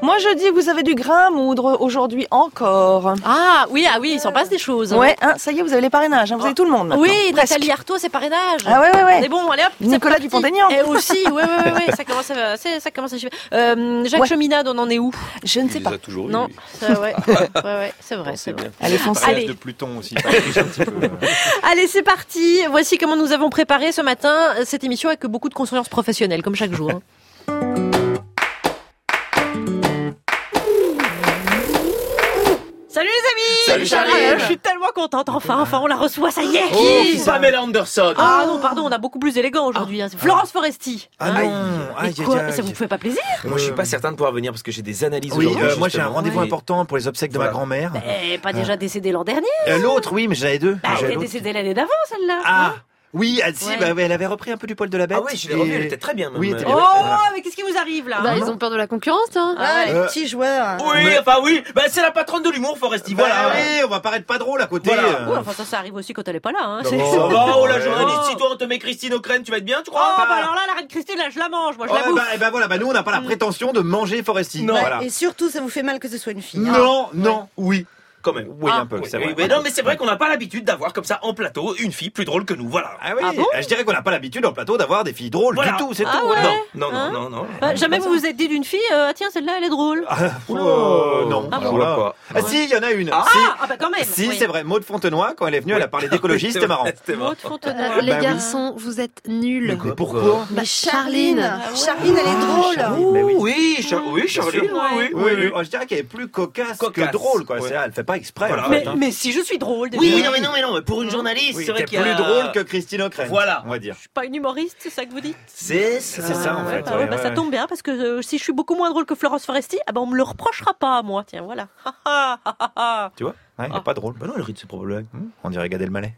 Moi je dis vous avez du grain à moudre aujourd'hui encore. Ah oui, il s'en passe des choses. Ouais, ça y est, vous avez les parrainages, vous avez tout le monde maintenant. Oui, presque. Nathalie Arthaud, c'est parrainage. Ah ouais. C'est bon, allez hop. Nicolas Dupont-Aignan. Et aussi, ouais, ça commence à chiffrer. Jacques Cheminade, on en est où? Je ne sais pas. Toujours non, eu, ouais, c'est vrai. Allez, foncez. Allez. De Pluton aussi. Un petit peu. Allez, c'est parti. Voici comment nous avons préparé ce matin cette émission avec beaucoup de conscience professionnelle, comme chaque jour. Salut les amis! Salut Charline! Je suis tellement contente, enfin on la reçoit, ça y est! Qui Pamela Anderson! Ah non, pardon, on a beaucoup plus élégant aujourd'hui. C'est Florence Foresti. Ah non! Mais quoi, ça vous fait pas plaisir? Moi, je suis pas certain de pouvoir venir parce que j'ai des analyses Oui, aujourd'hui. moi j'ai un justement. rendez-vous Oui. important pour les obsèques de ma grand-mère. Pas déjà décédée l'an dernier? L'autre, oui, mais j'en avais deux. Elle J'avais est l'autre. décédée l'année d'avant, celle-là. Ah oui, si, Ouais. elle avait repris un peu du poil de la bête. Ah oui, je l'ai revue, elle était très bien. Même. Oui, elle était Oh, bien. mais qu'est-ce qui vous arrive là? Bah, ils ont peur de la concurrence, hein. Ah, ouais. Les petits joueurs. Oui, c'est la patronne de l'humour, Foresti, Voilà, voilà. oui, on va paraître pas drôle à côté. Voilà. Ouais, enfin ça arrive aussi quand elle est pas là. Hein. Non. C'est- Ça va, oh la journaliste, si toi on te met Christine O'Crane, tu vas être bien, tu crois? Oh, bah alors là, la reine Christine, là, je la mange, moi, je la bouffe. Voilà, nous on n'a pas la prétention de manger Foresti. Non. Voilà. Et surtout, ça vous fait mal que ce soit une fille. Non, oui. Quand même. Oui, un peu, Oui, c'est oui, vrai. mais non, mais c'est vrai qu'on n'a pas l'habitude d'avoir comme ça en plateau une fille plus drôle que nous, voilà. Ah oui, Ah bon je dirais qu'on n'a pas l'habitude en plateau d'avoir des filles drôles Voilà. du tout, c'est Ah tout. ouais. Non, Hein non. Jamais vous vous êtes dit d'une fille, tiens, celle-là, elle est drôle. Non, Ah alors bon. là. Quoi Ah si, il y en a une. Ah, Si. bah quand même. Si, oui. c'est vrai. Maud Fontenoy, quand elle est venue, elle a parlé d'écologie, c'était marrant. Maud Fontenoy. Les Bah oui. garçons, vous êtes nuls. Mais pourquoi Bah, Charline. Charline, elle est drôle. Mais oui. Oui, Charline, oui. Je dirais qu'elle est plus cocasse que Cocasse. drôle, quoi. Ouais. C'est- Elle fait pas exprès. Voilà. en fait, hein. Mais si je suis drôle, déjà. Oui, non, mais pour une journaliste, Oui, c'est vrai t'es qu'il y a... plus drôle que Christine O'Crane. Voilà. On va dire. Je suis pas une humoriste, c'est ça que vous dites? C'est ça. C'est ça, en fait. Ah ouais, bah, ça tombe bien parce que si je suis beaucoup moins drôle que Florence Foresti, on me le reprochera pas, moi. Tiens, voilà. Tu vois? Ouais, elle est pas drôle. Bah non, elle rit de ses problèmes. On dirait Gad Elmaleh.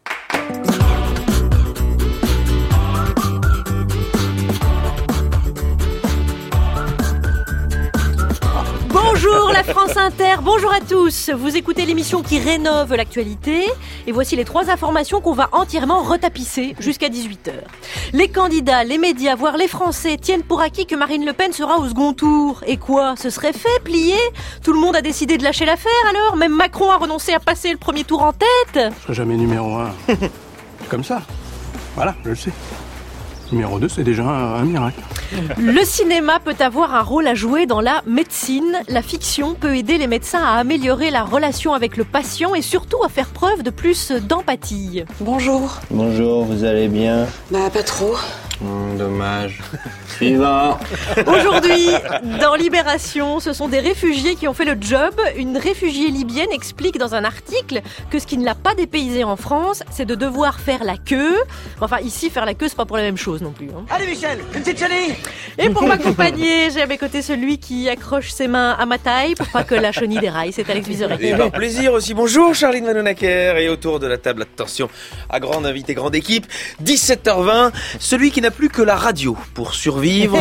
Bonjour la France Inter, bonjour à tous. Vous écoutez l'émission qui rénove l'actualité et voici les 3 informations qu'on va entièrement retapisser jusqu'à 18h. Les candidats, les médias, voire les Français tiennent pour acquis que Marine Le Pen sera au second tour. Et quoi? Ce serait fait, plié? Tout le monde a décidé de lâcher l'affaire alors? Même Macron a renoncé à passer le premier tour en tête? Je serai jamais numéro 1. Comme ça. Voilà, je le sais. Numéro 2, c'est déjà un miracle. Le cinéma peut avoir un rôle à jouer dans la médecine. La fiction peut aider les médecins à améliorer la relation avec le patient et surtout à faire preuve de plus d'empathie. Bonjour. Bonjour, vous allez bien? Bah pas trop. Dommage. Suivant. Aujourd'hui, dans Libération, ce sont des réfugiés qui ont fait le job. Une réfugiée libyenne explique dans un article que ce qui ne l'a pas dépaysé en France, c'est de devoir faire la queue. Enfin, ici, faire la queue, c'est pas pour la même chose non plus. Hein. Allez Michel, une petite chenille. Et pour m'accompagner, j'ai à mes côtés celui qui accroche ses mains à ma taille pour pas que la chenille déraille. C'est Alex Vizorek. Et par plaisir aussi, bonjour Charline Vanhoenacker. Et autour de la table, attention, à grande invité, grande équipe, 17h20, celui qui n'a plus que la radio pour survivre.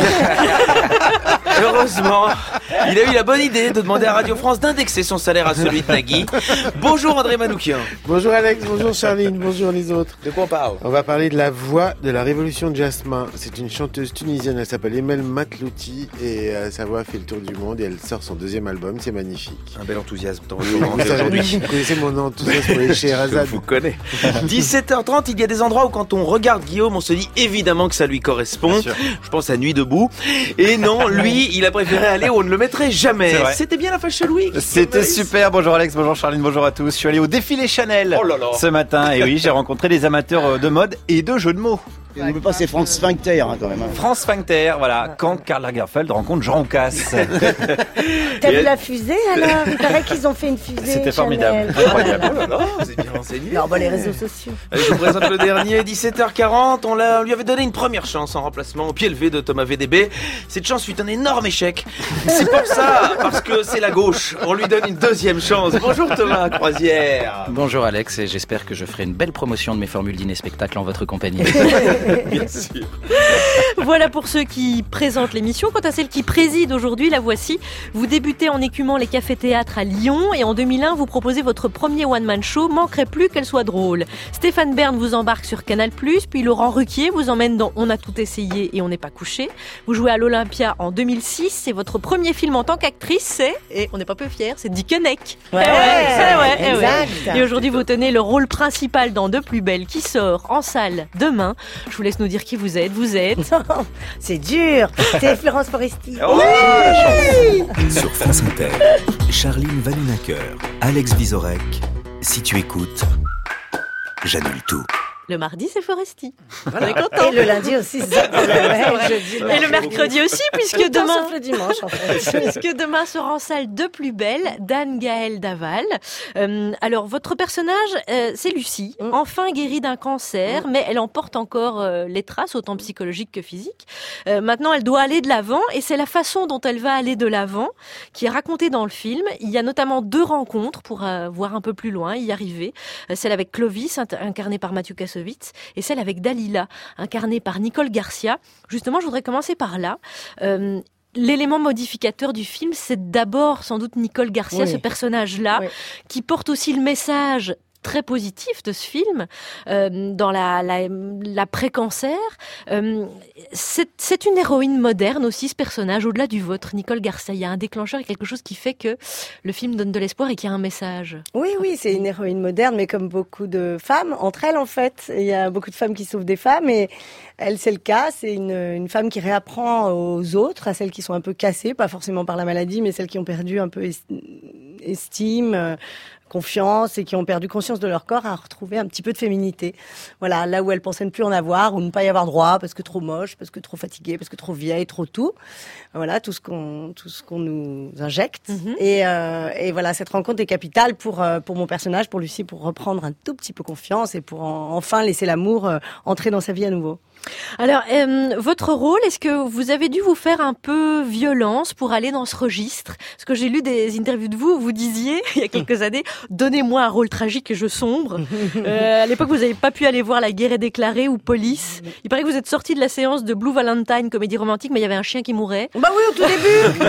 Heureusement, il a eu la bonne idée de demander à Radio France d'indexer son salaire à celui de Nagui. Bonjour André Manoukian. Bonjour Alex, bonjour Charline, bonjour les autres. De quoi on parle? On va parler de la voix de la révolution de Jasmin. C'est une chanteuse tunisienne, elle s'appelle Emel Matlouti et sa voix fait le tour du monde et elle sort son 2e album, c'est magnifique. Un bel enthousiasme dans Oui, votre vous savez, aujourd'hui. vous connaissez mon enthousiasme pour les Scheherazade. Je vous connais. 17h30, il y a des endroits où quand on regarde Guillaume, on se dit évidemment que ça lui correspond. Bien sûr. Je pense à Nuit debout. Et non, lui, il a préféré aller où on ne le mettrait jamais. C'est vrai. C'était bien la Fashion Week. C'était super. Bonjour Alex, bonjour Charline, bonjour à tous. Je suis allé au défilé Chanel Oh là là. ce matin et oui, j'ai rencontré des amateurs de mode et de jeux de mots. N'oublie pas, c'est Franz Sphincter quand même. France Sphincter, voilà, quand Karl Lagerfeld rencontre Jean Roucas. T'as vu la fusée alors? Il paraît qu'ils ont fait une fusée. C'était Chanel. formidable, incroyable. Oh là là, vous êtes bien renseigné. Non, bah, les réseaux sociaux. Allez, je vous présente le dernier, 17h40. On lui avait donné une première chance en remplacement au pied levé de Thomas VDB. Cette chance fut un énorme échec. C'est pour ça, parce que c'est la gauche. On lui donne une 2e chance. Bonjour Thomas Croisière. Bonjour Alex et j'espère que je ferai une belle promotion de mes formules dîner-spectacle en votre compagnie. Bien sûr. Voilà pour ceux qui présentent l'émission. Quant à celle qui préside aujourd'hui, la voici. Vous débutez en écumant les cafés-théâtres à Lyon et en 2001, vous proposez votre premier one-man show. Manquerait plus qu'elle soit drôle. Stéphane Bern vous embarque sur Canal+, puis Laurent Ruquier vous emmène dans On a tout essayé et on n'est pas couché. Vous jouez à l'Olympia en 2006. C'est votre premier film en tant qu'actrice. C'est, et on n'est pas peu fiers, c'est Dickeneck. Exact. Et aujourd'hui, vous tenez le rôle principal dans De plus belle qui sort en salle demain. Je vous laisse nous dire qui vous êtes. Vous êtes... Non, c'est dur. C'est Florence Foresti. Sur France Inter, Charline Vanhoenacker, Alex Vizorek. Si tu écoutes, j'annule tout. Le mardi, c'est Foresti. Voilà. On est content. Et le lundi aussi, c'est ça. Et le mercredi aussi, puisque demain... Sauf le dimanche, en fait. Puisque demain sera en salle De plus belle, d'Anne-Gaëlle Daval. Alors, votre personnage, c'est Lucie, enfin guérie d'un cancer, mais elle en porte encore les traces, autant psychologiques que physiques. Maintenant, elle doit aller de l'avant, et c'est la façon dont elle va aller de l'avant qui est racontée dans le film. Il y a notamment 2 rencontres pour voir un peu plus loin, y arriver. Celle avec Clovis, incarnée par Mathieu Kassovitz, et celle avec Dalila, incarnée par Nicole Garcia. Justement, je voudrais commencer par là. L'élément modificateur du film, c'est d'abord sans doute Nicole Garcia, ce personnage-là, qui porte aussi le message très positif de ce film dans l'après-cancer. C'est une héroïne moderne aussi, ce personnage, au-delà du vôtre, Nicole Garcia. Il y a un déclencheur et quelque chose qui fait que le film donne de l'espoir et qu'il y a un message. Oui, c'est une héroïne moderne, mais comme beaucoup de femmes, entre elles en fait. Il y a beaucoup de femmes qui sauvent des femmes et elle, c'est le cas. C'est une femme qui réapprend aux autres, à celles qui sont un peu cassées, pas forcément par la maladie, mais celles qui ont perdu un peu estime, confiance et qui ont perdu conscience de leur corps, à retrouver un petit peu de féminité. Voilà, là où elles pensaient ne plus en avoir ou ne pas y avoir droit parce que trop moche, parce que trop fatiguée, parce que trop vieille, trop tout. Voilà, tout ce qu'on nous injecte. Et voilà, cette rencontre est capitale pour mon personnage, pour Lucie, pour reprendre un tout petit peu confiance et pour enfin laisser l'amour entrer dans sa vie à nouveau. Alors, votre rôle, est-ce que vous avez dû vous faire un peu violence pour aller dans ce registre? Parce que j'ai lu des interviews de vous où vous disiez, il y a quelques années, donnez-moi un rôle tragique et je sombre. À l'époque, vous n'avez pas pu aller voir La guerre est déclarée ou Police. Il paraît que vous êtes sorti de la séance de Blue Valentine, comédie romantique, mais il y avait un chien qui mourait. Bah oui, au tout début.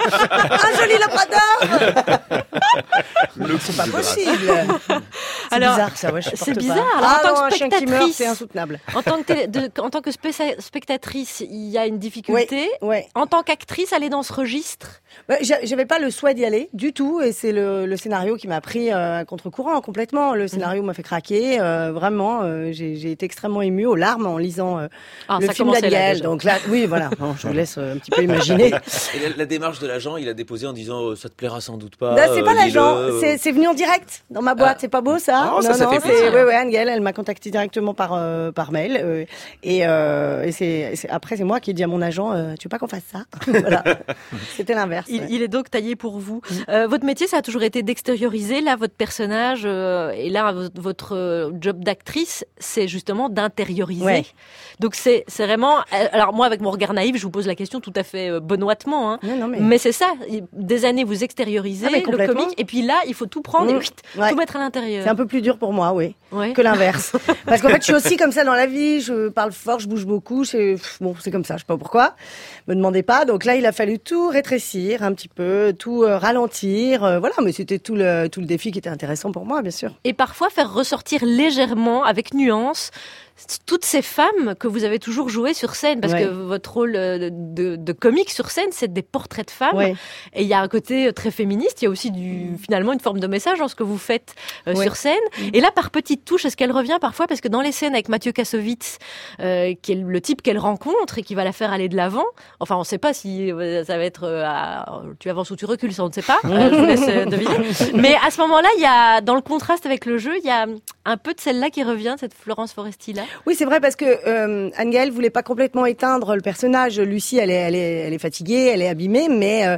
Un joli labrador. C'est pas possible. C'est bizarre ça, je supporte pas. C'est bizarre. Alors, en tant que un chien qui meurt, spectatrice, c'est insoutenable. En tant que spectatrice, il y a une difficulté. Oui. En tant qu'actrice, aller dans ce registre? J'avais pas le souhait d'y aller du tout, et c'est le scénario qui m'a pris à contre-courant complètement. Le scénario m'a fait craquer, vraiment. J'ai été extrêmement émue aux larmes en lisant le film d'Anne-Gaëlle. Donc là, oui, voilà. Bon, je vous laisse un petit peu imaginer. Et la démarche de l'agent, il a déposé en disant ça te plaira sans doute pas. C'est pas l'agent, c'est venu en direct dans ma boîte. C'est pas beau ça? Ça fait plaisir. Oui, Anne-Gaëlle, elle m'a contacté directement par mail. Et après, c'est moi qui ai dit à mon agent, tu veux pas qu'on fasse ça? Voilà. C'était l'inverse. Il est donc taillé pour vous. Votre métier, ça a toujours été d'extérioriser. Là, votre personnage, et là, votre job d'actrice, c'est justement d'intérioriser. Ouais. Donc, c'est vraiment... Alors, moi, avec mon regard naïf, je vous pose la question tout à fait benoîtement. Hein. Non, mais c'est ça. Des années, vous extériorisez le comique. Et puis là, il faut tout prendre et tout mettre à l'intérieur. C'est un peu plus dur pour moi, que l'inverse. Parce qu'en fait, je suis aussi comme ça dans la vie. Je parle fort, je bouge beaucoup. C'est comme ça. Je sais pas pourquoi. Me demandez pas. Donc là, il a fallu tout rétrécir un petit peu, tout ralentir. Voilà, mais c'était tout le défi qui était intéressant pour moi, bien sûr. Et parfois faire ressortir légèrement, avec nuance, toutes ces femmes que vous avez toujours jouées sur scène, parce que votre rôle de comique sur scène, c'est des portraits de femmes. Ouais. Et il y a un côté très féministe, il y a aussi finalement une forme de message dans ce que vous faites sur scène. Et là, par petites touches, est-ce qu'elle revient parfois? Parce que dans les scènes avec Mathieu Kassovitz, qui est le type qu'elle rencontre et qui va la faire aller de l'avant, enfin, on ne sait pas si ça va être tu avances ou tu recules, ça on ne sait pas. Je vous laisse deviner. Mais à ce moment-là, il y a, dans le contraste avec le jeu, il y a un peu de celle-là qui revient, cette Florence Foresti-là. Oui, c'est vrai, parce que Anne-Gaëlle voulait pas complètement éteindre le personnage. Lucie, elle est fatiguée, elle est abîmée, mais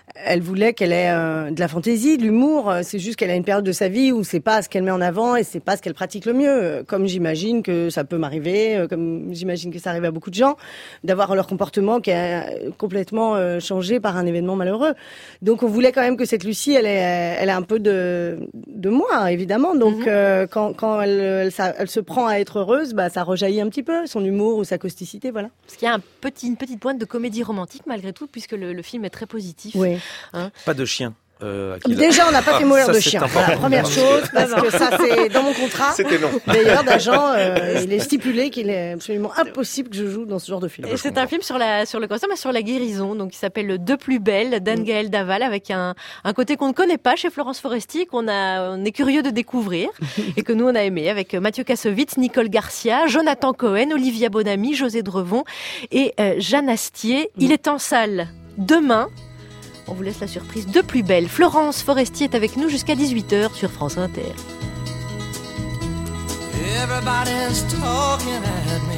elle voulait qu'elle ait de la fantaisie, de l'humour. C'est juste qu'elle a une période de sa vie où c'est pas ce qu'elle met en avant et c'est pas ce qu'elle pratique le mieux. Comme j'imagine que ça peut m'arriver, comme j'imagine que ça arrive à beaucoup de gens, d'avoir leur comportement qui a complètement changé par un événement malheureux. Donc on voulait quand même que cette Lucie, elle ait un peu de moi, évidemment. Donc quand elle se prend à être heureuse, bah ça rejaillit un petit peu, son humour ou sa causticité, voilà. Parce qu'il y a une petite pointe de comédie romantique malgré tout, puisque le film est très positif. Oui. Hein. Pas de chien. Déjà, on n'a pas fait mourir de chien. Voilà, première chose, parce que ça, c'est dans mon contrat. C'était non. D'ailleurs, d'agent, il est stipulé qu'il est absolument impossible que je joue dans ce genre de film. Et c'est un film sur le cancer, mais sur la guérison, donc il s'appelle De plus belle, d'Anne-Gaëlle Daval, avec un côté qu'on ne connaît pas chez Florence Foresti, qu'on est curieux de découvrir, et que nous on a aimé, avec Mathieu Kassovitz, Nicole Garcia, Jonathan Cohen, Olivia Bonamy, José Drevon et Jeanne Astier. Il est en salle demain. On vous laisse la surprise De plus belle. Florence Foresti est avec nous jusqu'à 18h sur France Inter. Everybody's talking at me.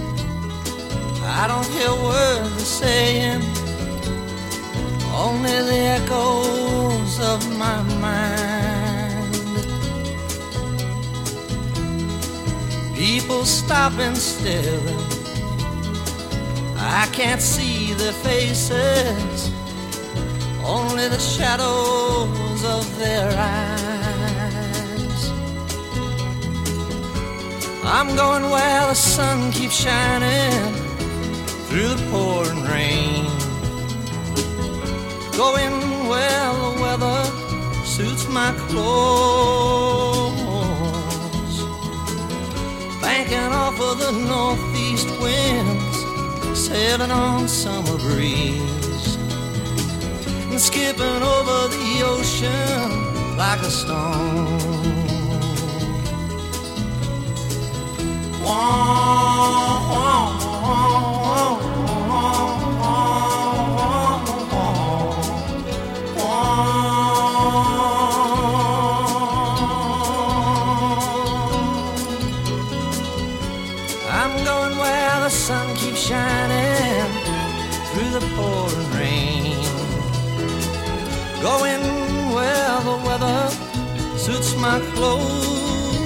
I don't hear words they're saying. Only the echoes of my mind. People stop and stare. I can't see their faces. Only the shadows of their eyes. I'm going where the sun keeps shining through the pouring rain. Going where the weather suits my clothes. Banking off of the northeast winds, sailing on summer breeze. Skipping over the ocean like a stone. I'm going where the sun keeps shining through the pouring rain. Going where the weather suits my clothes.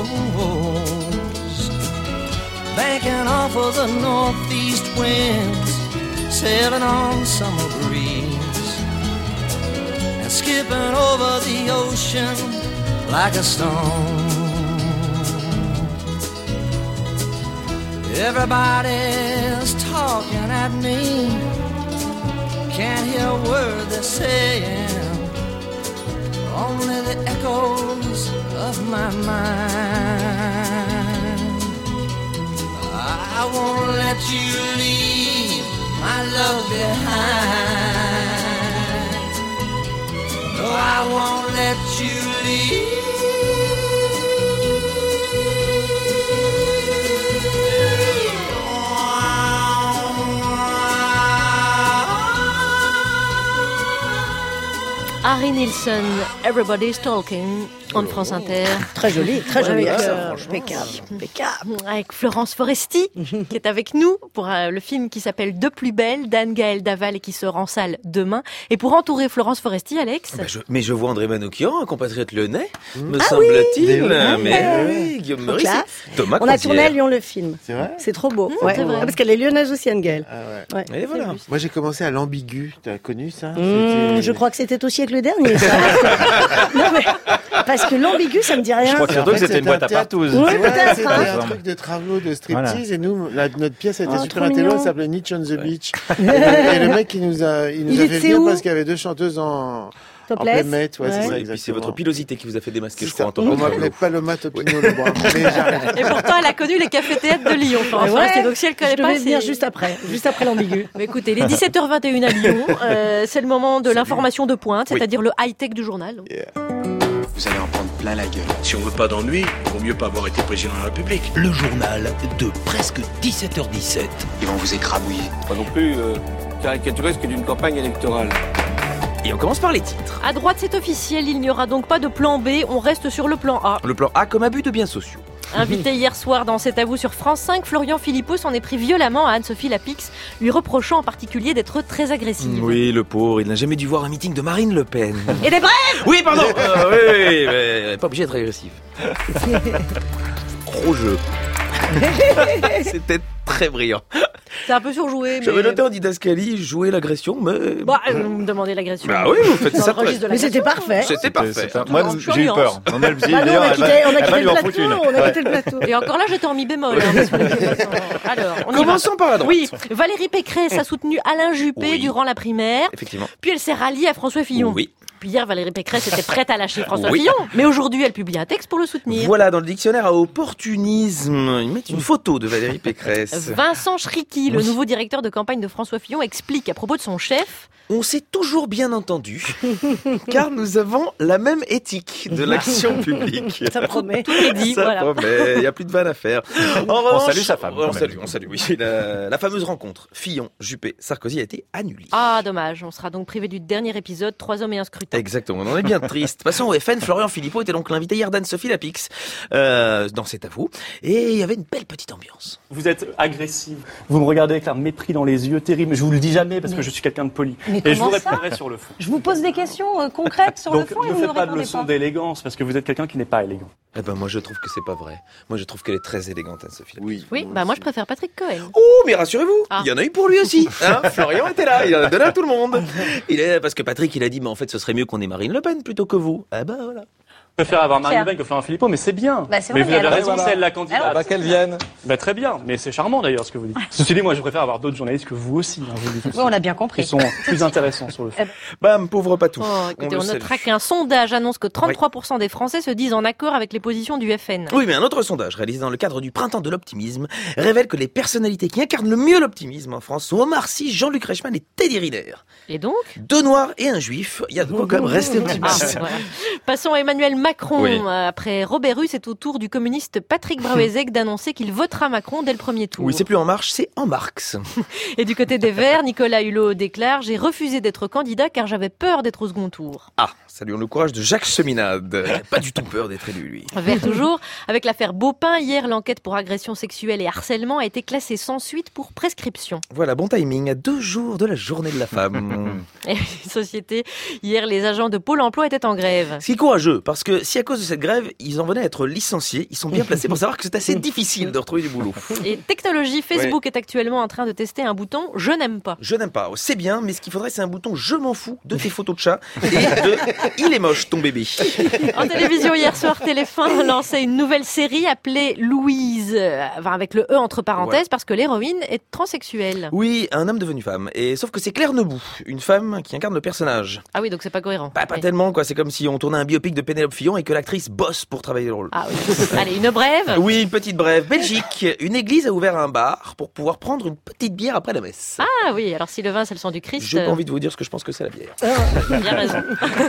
Banking off of the northeast winds, sailing on summer breeze. And skipping over the ocean like a stone. Everybody's talking at me. Can't hear a word they're saying. Only the echoes of my mind. I won't let you leave my love behind. No, I won't let you leave. Harry Nilsson, Everybody's Talking, en France Inter. Très joli, très joli. Impeccable. Avec Florence Foresti, qui est avec nous pour le film qui s'appelle De plus belle, d'Anne-Gaëlle Daval et qui sort en salle demain. Et pour entourer Florence Foresti, Alex. Mais je vois André Manoukian, un compatriote lyonnais, me semble-t-il. Mais Guillaume Meurice, Thomas On a tourné à Lyon le film. C'est vrai ? C'est trop beau. C'est vrai. Parce qu'elle est lyonnaise aussi, Anne-Gaëlle. Ah ouais. Et voilà. Moi j'ai commencé à l'Ambigu, t'as connu ça ? Je crois que c'était aussi avec le dernier, ça. Non, mais parce que l'Ambigu, ça me dit rien. Je crois que surtout que c'était une boîte à partouze. Ouais, peut-être. C'était un truc de travaux, de striptease, et nous, notre pièce était super intello, elle s'appelait Nietzsche on the Beach. Et le mec, il nous a fait venir parce qu'il y avait deux chanteuses en Playmate, ouais, c'est ça, et puis c'est votre pilosité qui vous a fait démasquer, je crois, en tant On m'appelait Paloma Topino le bras. Et pourtant, elle a connu les cafés-théâtres de Lyon. Donc si elle connaît pas, c'est venir juste après l'Ambigu. Mais écoutez, les 17h21 à Lyon, c'est le moment de l'information de pointe, c'est-à-dire le high-tech du journal. Vous allez en prendre plein la gueule. Si on veut pas d'ennui, il vaut mieux pas avoir été président de la République. Le journal de presque 17h17. Ils vont vous écrabouiller. Pas non plus caricaturesque d'une campagne électorale. Et on commence par les titres. À droite, c'est officiel, il n'y aura donc pas de plan B, on reste sur le plan A. Le plan A comme abus de biens sociaux. Invité hier soir dans C'est à vous sur France 5, Florian Philippot s'en est pris violemment à Anne-Sophie Lapix, lui reprochant en particulier d'être très agressive. Oui, le pauvre, il n'a jamais dû voir un meeting de Marine Le Pen. Et des brèves. Oui, pardon. Oui, mais pas obligé d'être agressif. Gros jeu. C'était très brillant. C'est un peu surjoué, mais... J'avais noté en didascalie jouer l'agression, mais... Bah, vous me demandez l'agression. Bah oui, vous faites ça. Mais c'était parfait. C'était parfait. Moi, j'ai eu peur. On a le on a quitté le plateau. Et encore là, j'étais en mi bémol. Alors, commençons par la droite. Oui, Valérie Pécresse a soutenu Alain Juppé durant la primaire. Effectivement. Puis elle s'est ralliée à François Fillon. Oui. Puis hier, Valérie Pécresse était prête à lâcher François Fillon. Mais aujourd'hui, elle publie un texte pour le soutenir. Voilà, dans le dictionnaire à opportunisme, ils mettent une photo de Valérie Pécresse. Vincent Schricky, le nouveau directeur de campagne de François Fillon, explique à propos de son chef... On s'est toujours bien entendu, car nous avons la même éthique de l'action publique. Ça promet. Tout est dit, Ça promet, il n'y a plus de vanne à faire. En revanche, on salue sa femme. On salue, oui. La fameuse rencontre Fillon, Juppé, Sarkozy a été annulée. Ah, dommage, on sera donc privé du dernier épisode, 3 hommes et un scrutin. Exactement, on en est bien triste. Passons au FN, Florian Philippot était donc l'invité hier d'Anne-Sophie Lapix, dans C'est à vous, et il y avait une belle petite ambiance. Vous êtes agressive, vous me regardez avec un mépris dans les yeux terrible, je vous le dis jamais parce que je suis quelqu'un de poli. Et je vous répondrai sur le fond. Je vous pose des questions concrètes sur le fond et vous ne ne faites pas de répondez leçon pas. d'élégance parce que vous êtes quelqu'un qui n'est pas élégant. Eh ben moi je trouve que c'est pas vrai. Moi je trouve qu'elle est très élégante, Anne-Sophie Lapix. Oui, bah moi je préfère Patrick Cohen. Oh, mais rassurez-vous, il y en a eu pour lui aussi. Hein, Florian était là, il en a donné à tout le monde. Parce que Patrick, il a dit, mais en fait, ce serait mieux qu'on ait Marine Le Pen plutôt que vous. Eh ben voilà. Je préfère avoir Marine Le Pen que Florian Philippot, mais c'est bien. Bah, c'est mais vrai, vous avez raison, alors, c'est elle la candidate. Bah qu'elle vienne. Bah très bien, mais c'est charmant d'ailleurs ce que vous dites. Ceci dit, moi je préfère avoir d'autres journalistes que vous aussi. Hein, vous le dites aussi. Oui, on a bien compris. Qui sont plus intéressants sur le fond. Bam, pauvre Patou. Oh, écoutez, on notera qu'un sondage annonce que 33% des Français se disent en accord avec les positions du FN. Oui, mais un autre sondage réalisé dans le cadre du Printemps de l'Optimisme révèle que les personnalités qui incarnent le mieux l'optimisme en France sont Omar Sy, Jean-Luc Reichmann et Teddy Riner. Et donc 2 Noirs et un Juif, il y a de quoi quand même rester optimiste. Voilà. Passons à Emmanuel Macron. Oui. Après Robert Hue, c'est au tour du communiste Patrick Braouezec d'annoncer qu'il votera Macron dès le premier tour. Oui, c'est plus En Marche, c'est En Marx. Et du côté des Verts, Nicolas Hulot déclare « J'ai refusé d'être candidat car j'avais peur d'être au second tour ». Ah, saluons le courage de Jacques Cheminade. Il n'a pas du tout peur d'être élu, lui. Vert toujours. Avec l'affaire Baupin, hier, l'enquête pour agression sexuelle et harcèlement a été classée sans suite pour prescription. Voilà, bon timing, à 2 jours de la journée de la femme. Et société, hier, les agents de Pôle emploi étaient en grève. C'est courageux, parce que si à cause de cette grève, ils en venaient à être licenciés, ils sont bien placés pour savoir que c'est assez difficile de retrouver du boulot. Et technologie, Facebook est actuellement en train de tester un bouton « Je n'aime pas ». Je n'aime pas, c'est bien, mais ce qu'il faudrait, c'est un bouton « Je m'en fous » de tes photos de chat et de « Il est moche, ton bébé ». En télévision, hier soir, TF1 lançait une nouvelle série appelée Louise, avec le E entre parenthèses, parce que l'héroïne est transsexuelle. Oui, un homme devenu femme. Et sauf que c'est Claire Nebout, une femme qui incarne le personnage. Ah oui, donc c'est pas cohérent. Pas tellement, quoi. C'est comme si on tournait un biopic de Pénélope Fillon et que l'actrice bosse pour travailler le rôle. Ah oui. Allez, une brève. Oui, une petite brève. Belgique, une église a ouvert un bar pour pouvoir prendre une petite bière après la messe. Ah oui, alors si le vin c'est le sang du Christ... J'ai pas envie de vous dire ce que je pense que c'est la bière. Bien raison.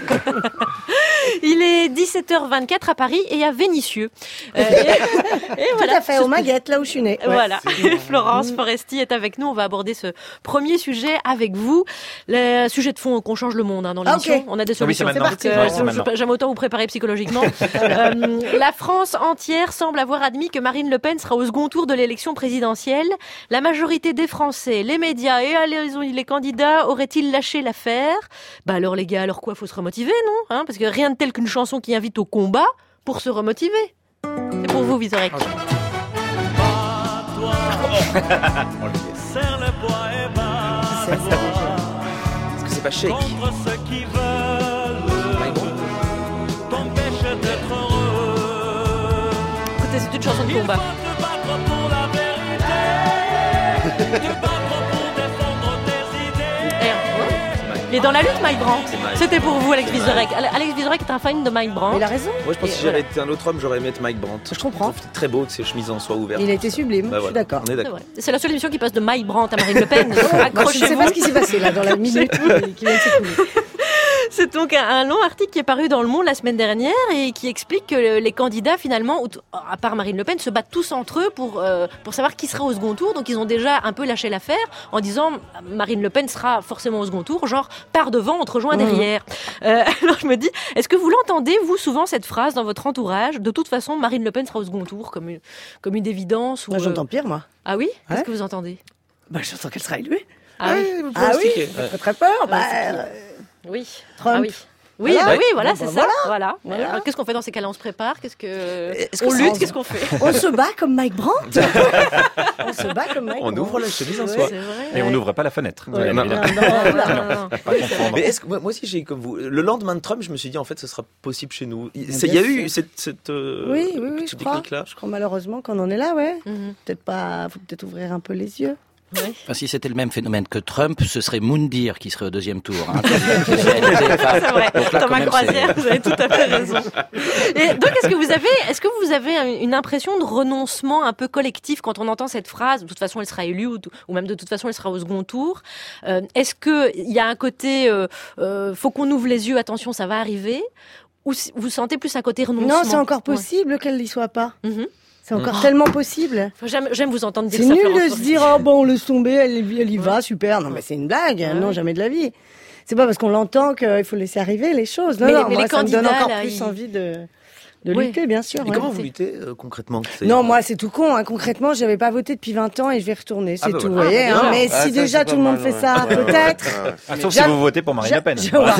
Il est 17h24 à Paris et à Vénissieux. Et voilà. Tout à fait, au Maguette, là où je suis née. Voilà. Florence Foresti est avec nous. On va aborder ce premier sujet avec vous. Le sujet de fond qu'on change le monde dans l'émission. Okay. On a des solutions. Oui, c'est parti. J'aime autant vous préparer psychologiquement. La France entière semble avoir admis que Marine Le Pen sera au second tour de l'élection présidentielle. La majorité des Français, les médias et les candidats auraient-ils lâché l'affaire? Bah alors les gars, alors quoi, faut se remotiver, non? Parce que rien de tel qu'une chanson qui invite au combat pour se remotiver. C'est pour vous, Vizorek. Est-ce que c'est pas Shake? Écoutez, c'est une chanson de combat. Il est dans la lutte, Mike Brandt. C'était pour vous, Alex Vizorek. Alex Vizorek est un fan de Mike Brandt. Il a raison. Moi, je pense que si j'avais été un autre homme, j'aurais aimé être Mike Brandt. Je comprends. Très beau que ses chemises en soie ouvertes. Il a été sublime. Bah, je suis d'accord. On est d'accord. C'est la seule émission qui passe de Mike Brandt à Marine Le Pen. Je ne sais pas ce qui s'est passé là dans la minute qui vient de s'écouler. C'est donc un long article qui est paru dans Le Monde la semaine dernière et qui explique que les candidats, finalement, à part Marine Le Pen, se battent tous entre eux pour savoir qui sera au second tour. Donc ils ont déjà un peu lâché l'affaire en disant Marine Le Pen sera forcément au second tour, genre par devant, on te rejoint derrière. Alors je me dis, est-ce que vous l'entendez, vous, souvent, cette phrase dans votre entourage? De toute façon, Marine Le Pen sera au second tour, comme une évidence. Moi, j'entends pire, moi. Ah oui? Ouais. Qu'est-ce que vous entendez? J'entends qu'elle sera élue. Ah oui, ça fait très peur. Oui. Trump. Ah oui. Oui, voilà, c'est ça. Voilà. Voilà. Alors, qu'est-ce qu'on fait dans ces cas-là? On se prépare? On lutte? Qu'est-ce qu'on fait? On se bat comme Mike Brandt. On ouvre la chemise en soie. Et on n'ouvre pas la fenêtre. Ouais. Non. Mais est-ce que moi aussi j'ai comme vous, le lendemain de Trump, je me suis dit en fait ce sera possible chez nous. Il y a eu cette oui, je crois. Je crois malheureusement qu'on en est là, ouais. Faut peut-être ouvrir un peu les yeux. Ouais. Enfin, si c'était le même phénomène que Trump, ce serait Moundir qui serait au deuxième tour. Hein. C'est vrai. Thomas Croisière, vous avez tout à fait raison. Et donc, est-ce que vous avez une impression de renoncement un peu collectif quand on entend cette phrase? De toute façon, elle sera élue, ou même de toute façon, elle sera au second tour. Est-ce que il y a un côté, faut qu'on ouvre les yeux, attention, ça va arriver? Ou vous sentez plus un côté renoncement? Non, c'est encore possible qu'elle n'y soit pas. C'est encore tellement possible. J'aime vous entendre dire ça. C'est nul de se dire, on laisse tomber, elle y va, super. Non, mais c'est une blague. Non, jamais de la vie. C'est pas parce qu'on l'entend qu'il faut laisser arriver les choses. Non, mais moi, ça me donne encore plus envie de lutter, bien sûr. Et comment vous luttez concrètement? Non, moi, c'est tout con. Concrètement, j'avais pas voté depuis 20 ans et je vais retourner. C'est tout, vous voyez. Mais si déjà tout le monde fait ça, peut-être. Sauf si vous votez pour Marine Le Pen.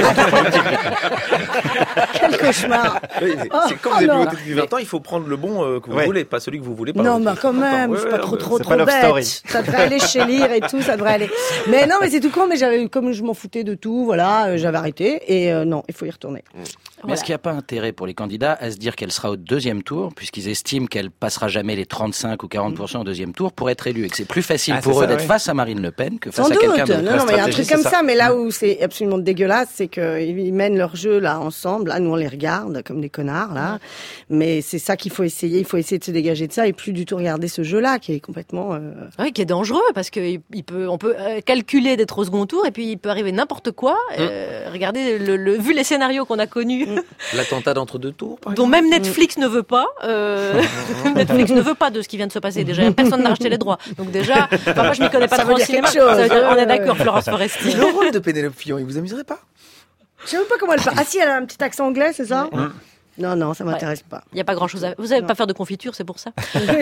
Quel cauchemar. C'est comme vous avez voté depuis 20 ans, il faut prendre le bon que vous voulez, pas celui que vous voulez pas. Non, mais quand même, c'est pas trop bête. Ça devrait aller chez Lire et tout, ça devrait aller. Mais non, mais c'est tout con, mais comme je m'en foutais de tout, voilà, j'avais arrêté et non, il faut y retourner. Mais est-ce qu'il n'y a pas intérêt pour les candidats à se dire qu'elle sera au deuxième tour, puisqu'ils estiment qu'elle passera jamais les 35 ou 40% au deuxième tour pour être élue, et que c'est plus facile pour eux d'être face à Marine Le Pen que face à quelqu'un d'autre? Non, mais il y a un truc comme ça, mais là où c'est absolument dégueulasse, c'est qu'ils mènent leur jeu là ensemble. Là, nous on les regarde comme des connards là, mais c'est ça qu'il faut essayer. Il faut essayer de se dégager de ça et plus du tout regarder ce jeu-là qui est complètement. Oui, qui est dangereux parce que on peut calculer d'être au second tour et puis il peut arriver n'importe quoi. Regardez vu les scénarios qu'on a connus. L'attentat d'entre-deux tours, par exemple. Dont même Netflix ne veut pas. Netflix ne veut pas de ce qui vient de se passer. Déjà, personne n'a racheté les droits. Donc déjà, moi je m'y connais pas trop en cinéma. Ça veut dire, on est d'accord, Florence Foresti. Le rôle de Pénélope Fillon, il vous amuserait pas? Je sais même pas comment elle parle. Ah si, elle a un petit accent anglais, c'est ça? Non, ça m'intéresse pas. Il n'y a pas grand-chose à... Vous savez pas faire de confiture, c'est pour ça.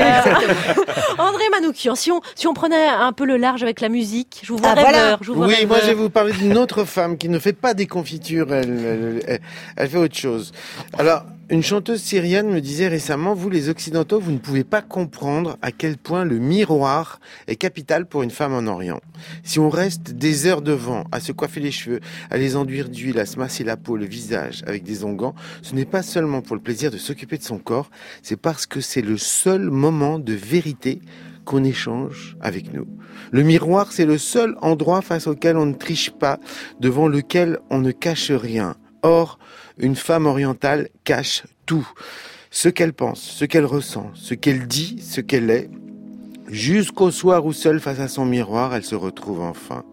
André Manoukian, si on prenait un peu le large avec la musique, je vous vois rêveur. Oui, moi je vais vous parler d'une autre femme qui ne fait pas des confitures, elle fait autre chose. Alors, une chanteuse syrienne me disait récemment, vous les Occidentaux, vous ne pouvez pas comprendre à quel point le miroir est capital pour une femme en Orient. Si on reste des heures devant, à se coiffer les cheveux, à les enduire d'huile, à se masser la peau, le visage avec des onguents, ce n'est pas seulement pour le plaisir de s'occuper de son corps, c'est parce que c'est le seul moment de vérité qu'on échange avec nous. Le miroir, c'est le seul endroit face auquel on ne triche pas, devant lequel on ne cache rien. Or, une femme orientale cache tout. Ce qu'elle pense, ce qu'elle ressent, ce qu'elle dit, ce qu'elle est. Jusqu'au soir où seule face à son miroir, elle se retrouve enfin.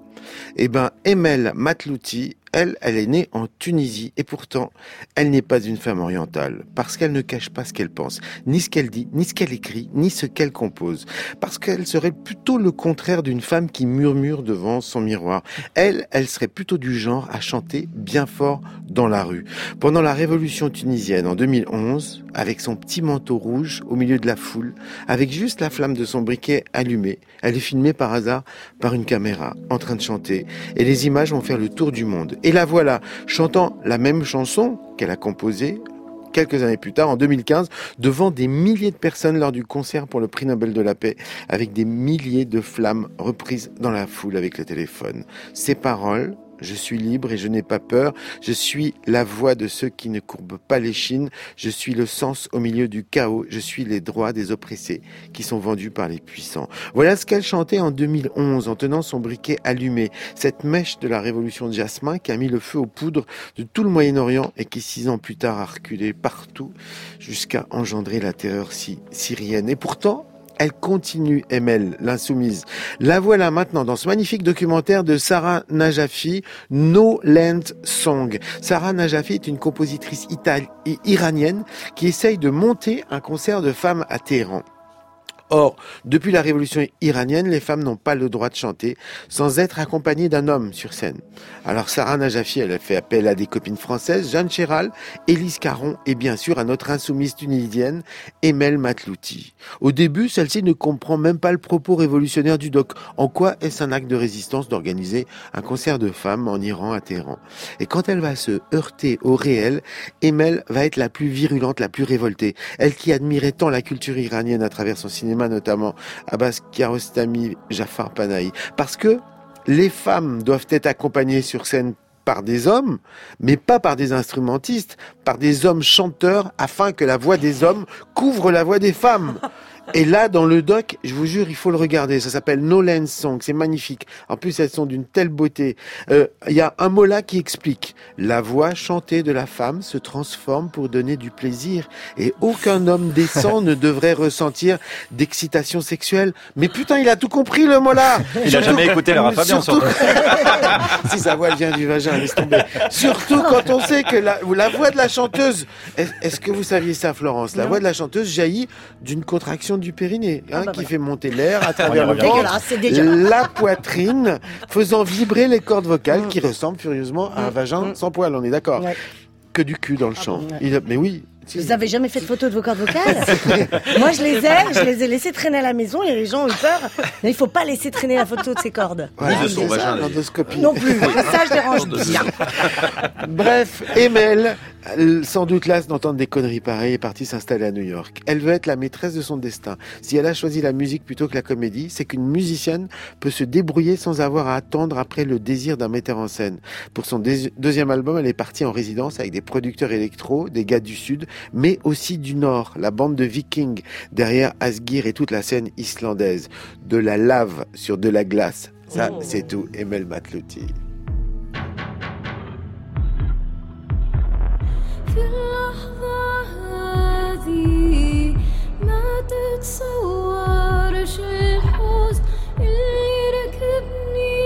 Emel Matlouti, elle est née en Tunisie et pourtant, elle n'est pas une femme orientale parce qu'elle ne cache pas ce qu'elle pense, ni ce qu'elle dit, ni ce qu'elle écrit, ni ce qu'elle compose. Parce qu'elle serait plutôt le contraire d'une femme qui murmure devant son miroir. Elle serait plutôt du genre à chanter bien fort dans la rue. Pendant la révolution tunisienne en 2011, avec son petit manteau rouge au milieu de la foule, avec juste la flamme de son briquet allumée, elle est filmée par hasard par une caméra en train de chanter et les images vont faire le tour du monde. Et la voilà, chantant la même chanson qu'elle a composée quelques années plus tard, en 2015, devant des milliers de personnes lors du concert pour le prix Nobel de la paix, avec des milliers de flammes reprises dans la foule avec le téléphone. Ces paroles, je suis libre et je n'ai pas peur, je suis la voix de ceux qui ne courbent pas l'échine, je suis le sens au milieu du chaos, je suis les droits des oppressés qui sont vendus par les puissants. Voilà ce qu'elle chantait en 2011 en tenant son briquet allumé, cette mèche de la révolution de jasmin qui a mis le feu aux poudres de tout le Moyen-Orient et qui 6 ans plus tard a reculé partout jusqu'à engendrer la terreur syrienne. Et pourtant, Elle continue, Emel, l'insoumise. La voilà maintenant dans ce magnifique documentaire de Sarah Najafi, No Land Song. Sarah Najafi est une compositrice iranienne qui essaye de monter un concert de femmes à Téhéran. Or, depuis la révolution iranienne, les femmes n'ont pas le droit de chanter sans être accompagnées d'un homme sur scène. Alors Sarah Najafi, elle a fait appel à des copines françaises, Jeanne Chéral, Élise Caron et bien sûr à notre insoumise tunisienne, Emel Matlouti. Au début, celle-ci ne comprend même pas le propos révolutionnaire du doc. En quoi est-ce un acte de résistance d'organiser un concert de femmes en Iran à Téhéran? Et quand elle va se heurter au réel, Emel va être la plus virulente, la plus révoltée. Elle qui admirait tant la culture iranienne à travers son cinéma, notamment Abbas Kiarostami, Jafar Panahi. Parce que les femmes doivent être accompagnées sur scène par des hommes, mais pas par des instrumentistes, par des hommes chanteurs, afin que la voix des hommes couvre la voix des femmes. Et là, dans le doc, je vous jure, il faut le regarder. Ça s'appelle No Land Song. C'est magnifique. En plus, elles sont d'une telle beauté. Il y a un mot là qui explique. La voix chantée de la femme se transforme pour donner du plaisir. Et aucun homme décent ne devrait ressentir d'excitation sexuelle. Mais putain, il a tout compris, le mot là. Il a jamais écouté Lara Fabian, surtout. Si sa voix vient du vagin, laisse tomber. Surtout quand on sait que la voix de la chanteuse, est-ce que vous saviez ça, Florence? La voix de la chanteuse jaillit d'une contraction du périnée, qui fait monter l'air à travers le ventre, la poitrine, faisant vibrer les cordes vocales qui ressemblent furieusement à un vagin sans poil, on est d'accord. Que du cul dans le chant. Mais oui. Vous n'avez jamais fait de photos de vos cordes vocales? Moi, je les ai laissées traîner à la maison et les gens ont eu peur. Mais il ne faut pas laisser traîner la photo de ses cordes. Voilà, de son vagin. L'endoscopie. Non plus. Ça, je dérange bien. Bref, Emel, sans doute lasse d'entendre des conneries pareilles, est partie s'installer à New York. Elle veut être la maîtresse de son destin. Si elle a choisi la musique plutôt que la comédie, c'est qu'une musicienne peut se débrouiller sans avoir à attendre après le désir d'un metteur en scène. Pour son deuxième album, elle est partie en résidence avec des producteurs électro, des gars du Sud, mais aussi du Nord, la bande de Vikings, derrière Asgir et toute la scène islandaise. De la lave sur de la glace. Ça, c'est tout. Emel Matlouti. في اللحظة هذه ما تتصورش الحزن اللي ركبني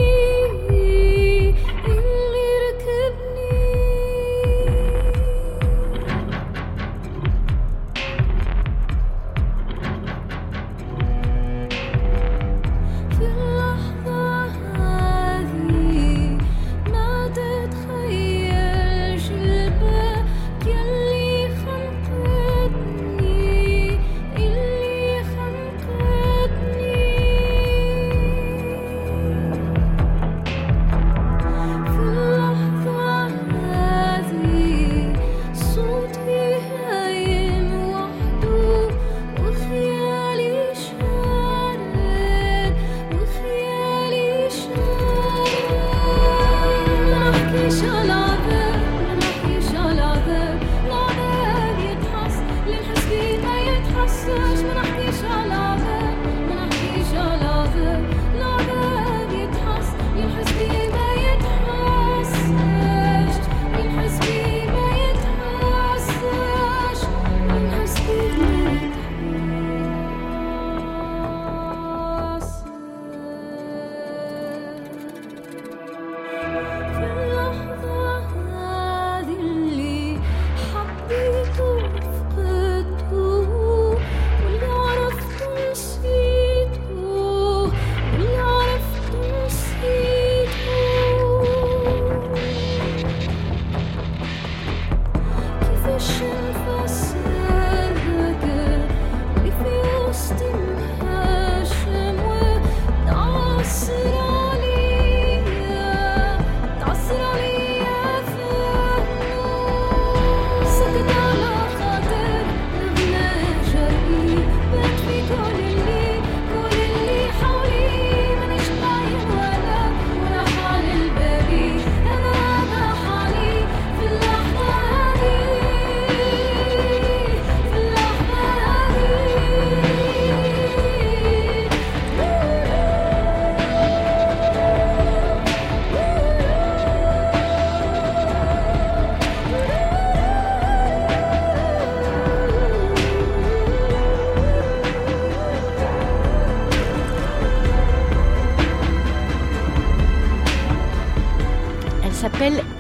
في اللحظة هذه ما تتخيلش البكي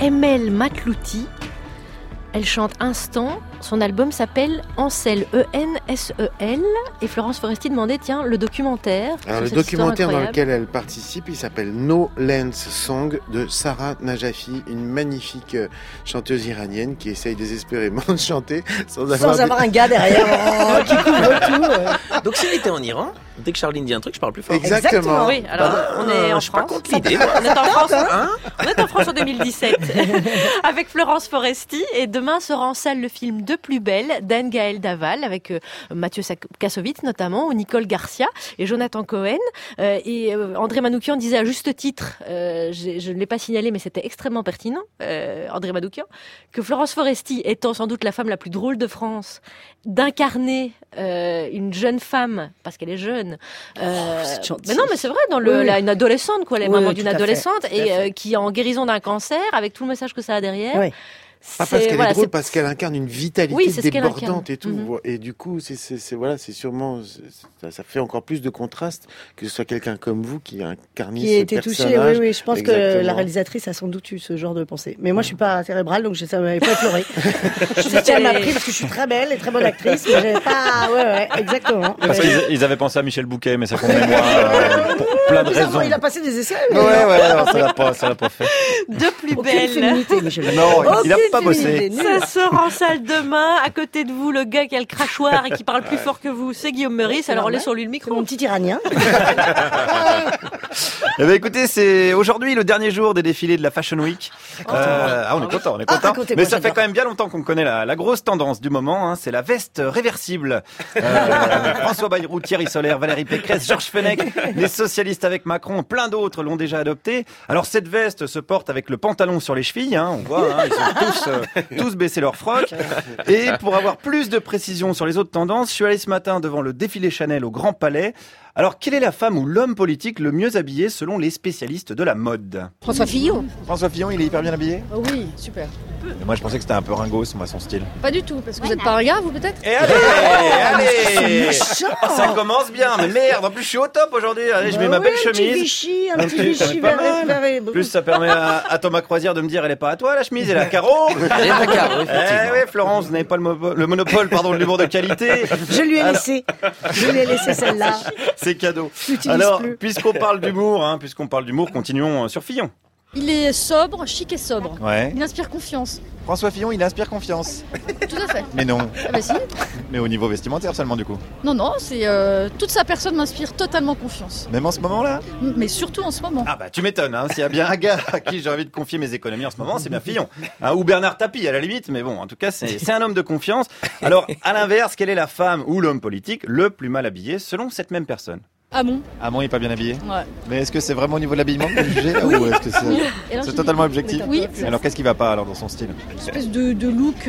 Emel Matlouti. Elle chante Instant. Son album s'appelle Ensel, E-N-S-E-L. Et Florence Foresti demandait, tiens, le documentaire. Alors, le documentaire dans lequel elle participe, il s'appelle No Lens Song de Sarah Najafi, une magnifique chanteuse iranienne qui essaye désespérément de chanter sans avoir un gars derrière qui couvre tout. Donc, si elle était en Iran, dès que Charline dit un truc, je parle plus fort. Exactement. Oui, alors on est en je suis pas France. contre l'idée. On est en France, on est en France en 2017 avec Florence Foresti et demain sera en salle le film De plus belle d'Anne-Gaëlle Daval avec Mathieu Kassovitz notamment, ou Nicole Garcia et Jonathan Cohen. Et André Manoukian disait à juste titre, je ne l'ai pas signalé mais c'était extrêmement pertinent, André Manoukian, que Florence Foresti étant sans doute la femme la plus drôle de France, d'incarner une jeune femme, parce qu'elle est jeune. Mais non, mais c'est vrai, dans une adolescente, quoi, les mamans d'une adolescente, et qui est en guérison d'un cancer, avec tout le message que ça a derrière. Oui. Pas parce qu'elle est drôle, parce qu'elle incarne une vitalité débordante et tout. Mm-hmm. Et du coup, c'est sûrement, ça fait encore plus de contraste que ce soit quelqu'un comme vous qui incarne ce été personnage. touché, oui, je pense que la réalisatrice a sans doute eu ce genre de pensée. Mais moi, je suis pas cérébrale, donc ça m'avait pas effleuré. Elle m'a pris parce que je suis très belle et très bonne actrice, mais j'avais pas, ouais, exactement. Parce qu'ils avaient pensé à Michel Bouquet, mais ça convenait moins, pour plein de raisons. Il a passé des essais. Ouais, ça l'a pas fait. De plus Aucune belle. féminité, Michel. Non, il a pas bossé. Ça sort en salle demain. À côté de vous, le gars qui a le crachoir et qui parle plus fort que vous, c'est Guillaume Meurice. Alors laissons-lui le micro. Mon petit Iranien. Eh ben, écoutez, c'est aujourd'hui le dernier jour des défilés de la Fashion Week. On est content. Mais ça fait quand même bien longtemps qu'on connaît la grosse tendance du moment. Hein, c'est la veste réversible. François Bayrou, Thierry Solaire, Valérie Pécresse, Georges Fenech, les socialistes avec Macron, plein d'autres l'ont déjà adoptée. Alors cette veste se porte avec le pantalon sur les chevilles. Hein, on voit, ils sont tous baissé leur froc. Et pour avoir plus de précision sur les autres tendances, je suis allé ce matin devant le défilé Chanel au Grand Palais. Alors, quelle est la femme ou l'homme politique le mieux habillé selon les spécialistes de la mode ? François Fillon. François Fillon, il est hyper bien habillé ? Oui, super. Et moi, je pensais que c'était un peu ringos, moi, son style. Pas du tout, parce que vous n'êtes pas un gars, vous peut-être ? Et allez Ça commence bien, mais merde, en plus je suis au top aujourd'hui. Allez, je mets ma belle chemise. Un petit Vichy vert. Plus ça permet à Thomas Croisière de me dire, elle est pas à toi la chemise, elle est à carreau. Elle est à carreau, effectivement. Oui, Florence, vous n'avez pas le monopole, de l'humour de qualité. Je lui ai laissé celle-là. C'est cadeau. Alors, puisqu'on parle d'humour, continuons sur Fillon. Il est sobre, chic et sobre. Ouais. Il inspire confiance. François Fillon, il inspire confiance. Tout à fait. Mais non. Ah bah si. Mais au niveau vestimentaire seulement du coup. Non, c'est toute sa personne m'inspire totalement confiance. Même en ce moment-là ? Mais surtout en ce moment. Ah bah tu m'étonnes, hein. S'il y a bien un gars à qui j'ai envie de confier mes économies en ce moment, c'est bien Fillon. Ou Bernard Tapie à la limite, mais bon, en tout cas, c'est un homme de confiance. Alors, à l'inverse, quelle est la femme ou l'homme politique le plus mal habillé selon cette même personne ? Hamon. Hamon, il est pas bien habillé ? Ouais. Mais est-ce que c'est vraiment au niveau de l'habillement que vous jugez, ou est-ce que c'est totalement objectif ? Oui. Alors qu'est-ce qui va pas alors dans son style ? Une espèce de look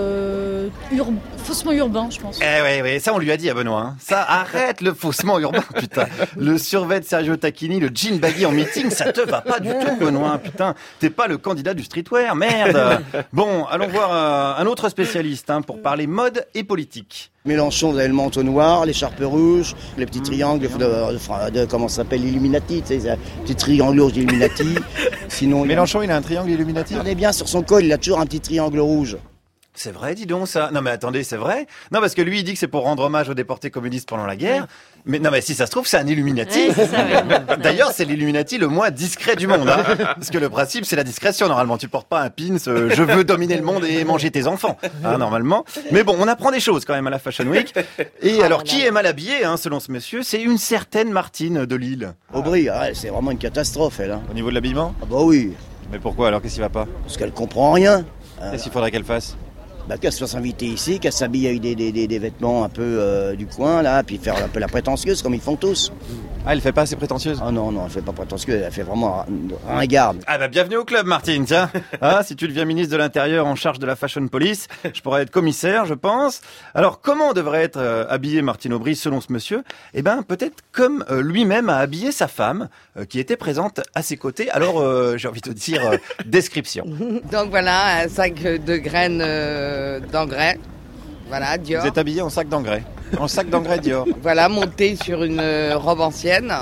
faussement urbain, je pense. Ouais, ça on lui a dit à Benoît. Hein. Ça, arrête le faussement urbain, putain. Le survêt de Sergio Tacchini, le jean baggy en meeting, ça te va pas du tout, Benoît. Putain, t'es pas le candidat du streetwear, merde. Bon, allons voir un autre spécialiste pour parler mode et politique. Mélenchon, vous avez le manteau noir, l'écharpe rouge, les petits triangles de comment ça s'appelle, l'Illuminati, tu sais, les petits triangles rouges d'Illuminati. Sinon, Mélenchon, il a un triangle Illuminati ? Regardez bien, sur son col, il a toujours un petit triangle rouge. C'est vrai, dis donc ça. Non mais attendez, c'est vrai. Non parce que lui il dit que c'est pour rendre hommage aux déportés communistes pendant la guerre. Mais non mais si ça se trouve c'est un Illuminati. Ouais, c'est ça, ouais. D'ailleurs c'est l'Illuminati le moins discret du monde. Hein. Parce que le principe c'est la discrétion normalement. Tu portes pas un pins je veux dominer le monde et manger tes enfants. Normalement. Mais bon on apprend des choses quand même à la Fashion Week. Et alors qui est mal habillé selon ce monsieur ? C'est une certaine Martine de Lille. Aubry, c'est vraiment une catastrophe elle. Au niveau de l'habillement ? Ah bah oui. Mais pourquoi alors ? Qu'est-ce qui va pas ? Parce qu'elle comprend rien. Qu'est-ce qu'il faudrait qu'elle fasse ? Qu'elle se fasse inviter ici, qu'elle s'habille avec des vêtements un peu du coin, là, puis faire un peu la prétentieuse, comme ils font tous. Ah, elle fait pas assez prétentieuse ? Ah non, elle fait pas prétentieuse, elle fait vraiment ringarde. Ah bah bienvenue au club, Martine, tiens. Si tu deviens ministre de l'Intérieur en charge de la Fashion Police, je pourrais être commissaire, je pense. Alors, comment devrait être habillée Martine Aubry selon ce monsieur ? Eh ben, peut-être comme lui-même a habillé sa femme, qui était présente à ses côtés. Alors, j'ai envie de dire, description. Donc voilà, un sac de graines d'engrais, voilà, Dior. Vous êtes habillé en sac d'engrais. En sac d'engrais Dior. Voilà, monté sur une robe ancienne.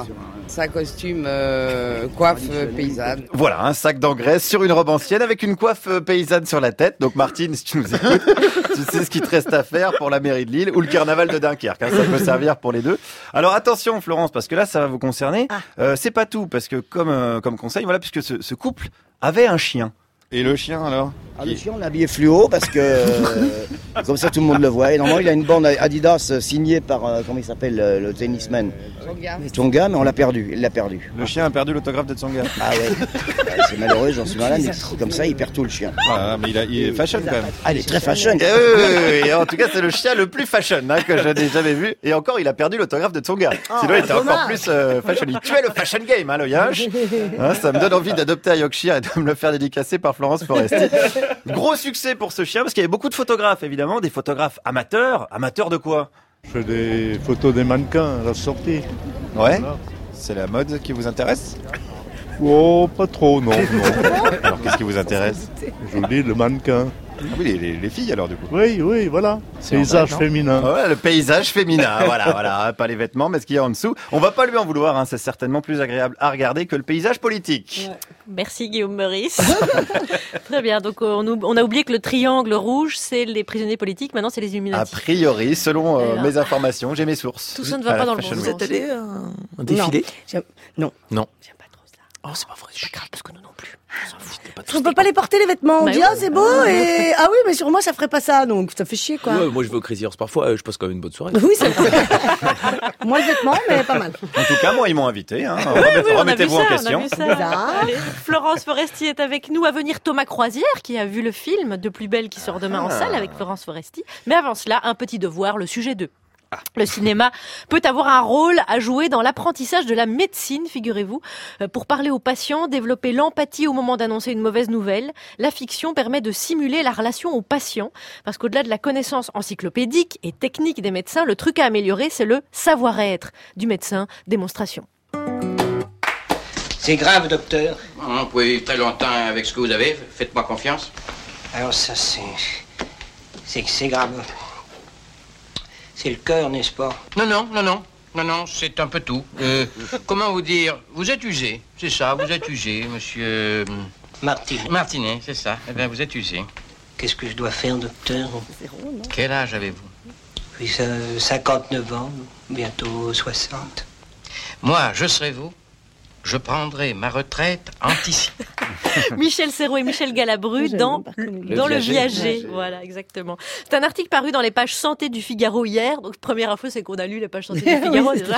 Sa costume coiffe paysanne. Voilà, un sac d'engrais sur une robe ancienne avec une coiffe paysanne sur la tête. Donc Martine, si tu nous écoutes, tu sais ce qu'il te reste à faire pour la mairie de Lille ou le carnaval de Dunkerque. Ça peut servir pour les deux. Alors attention Florence, parce que là ça va vous concerner. C'est pas tout, parce que comme conseil, voilà, puisque ce couple avait un chien. Et le chien alors? Le chien, on l'a habillé fluo parce que comme ça tout le monde le voit. Et normalement il a une bande Adidas signée par comment il s'appelle le tennisman Tsonga, mais on l'a perdu. Il l'a perdu. Le chien a perdu l'autographe de Tsonga. Ah ouais. C'est malheureux, j'en suis malade. Mais comme ça il perd tout le chien. Mais il est fashion quand même. Ah, il est très fashion. Oui. En tout cas c'est le chien le plus fashion que je n'ai jamais vu. Et encore il a perdu l'autographe de Tsonga. Sinon il était encore plus fashion. Il tuait le fashion game, le Yinche. Ça me donne envie d'adopter un Yorkshire et de me le faire dédicacer par Florence Foresti. Gros succès pour ce chien parce qu'il y avait beaucoup de photographes évidemment, des photographes amateurs. Amateurs de quoi? Je fais des photos des mannequins à la sortie. Ouais. Voilà. C'est la mode qui vous intéresse? Oh, pas trop, non. Alors qu'est-ce qui vous intéresse? Je vous dis le mannequin. Ah oui, les filles alors du coup. Oui, voilà. Paysage féminin. Ouais, le paysage féminin, voilà, pas les vêtements, mais ce qu'il y a en dessous. On va pas lui en vouloir, c'est certainement plus agréable à regarder que le paysage politique. Ouais. Merci Guillaume Meurice. Très bien, donc on a oublié que le triangle rouge, c'est les prisonniers politiques, maintenant c'est les Illuminati. A priori, selon mes informations, j'ai mes sources. Tout ça ne va pas dans le bon sens. Vous êtes allé un défilé? Non. J'aime pas trop ça. Oh, c'est pas vrai. C'est pas grave parce que nous non plus. On s'en fout. On peut pas les porter les vêtements. On dit c'est beau et oui mais sur moi ça ferait pas ça donc ça fait chier quoi. Ouais, moi je vais au Crazy Horse parfois, je passe quand même une bonne soirée. Oui c'est vrai. Moins le vêtement mais pas mal. En tout cas moi ils m'ont invité. Remettez-vous en question. Allez, Florence Foresti est avec nous. À venir Thomas Croisière qui a vu le film De plus belle qui sort demain en salle avec Florence Foresti. Mais avant cela un petit devoir, le sujet 2. Le cinéma peut avoir un rôle à jouer dans l'apprentissage de la médecine, figurez-vous. Pour parler aux patients, développer l'empathie au moment d'annoncer une mauvaise nouvelle, la fiction permet de simuler la relation au patient. Parce qu'au-delà de la connaissance encyclopédique et technique des médecins, le truc à améliorer, c'est le savoir-être du médecin. Démonstration. C'est grave, docteur. Vous pouvez vivre très longtemps avec ce que vous avez. Faites-moi confiance. Alors ça, c'est grave. C'est le cœur, n'est-ce pas? Non, c'est un peu tout. Comment vous dire? Vous êtes usé, c'est ça, vous êtes usé, monsieur... Martinet, c'est ça. Eh bien, vous êtes usé. Qu'est-ce que je dois faire, docteur? Quel âge avez-vous? Oui, 59 ans, bientôt 60. Moi, je serai vous. Je prendrai ma retraite anticipée. Michel Serrault et Michel Galabru dans Le Viager. Voilà, exactement. C'est un article paru dans les pages santé du Figaro hier. Donc, première info, c'est qu'on a lu les pages santé du Figaro déjà.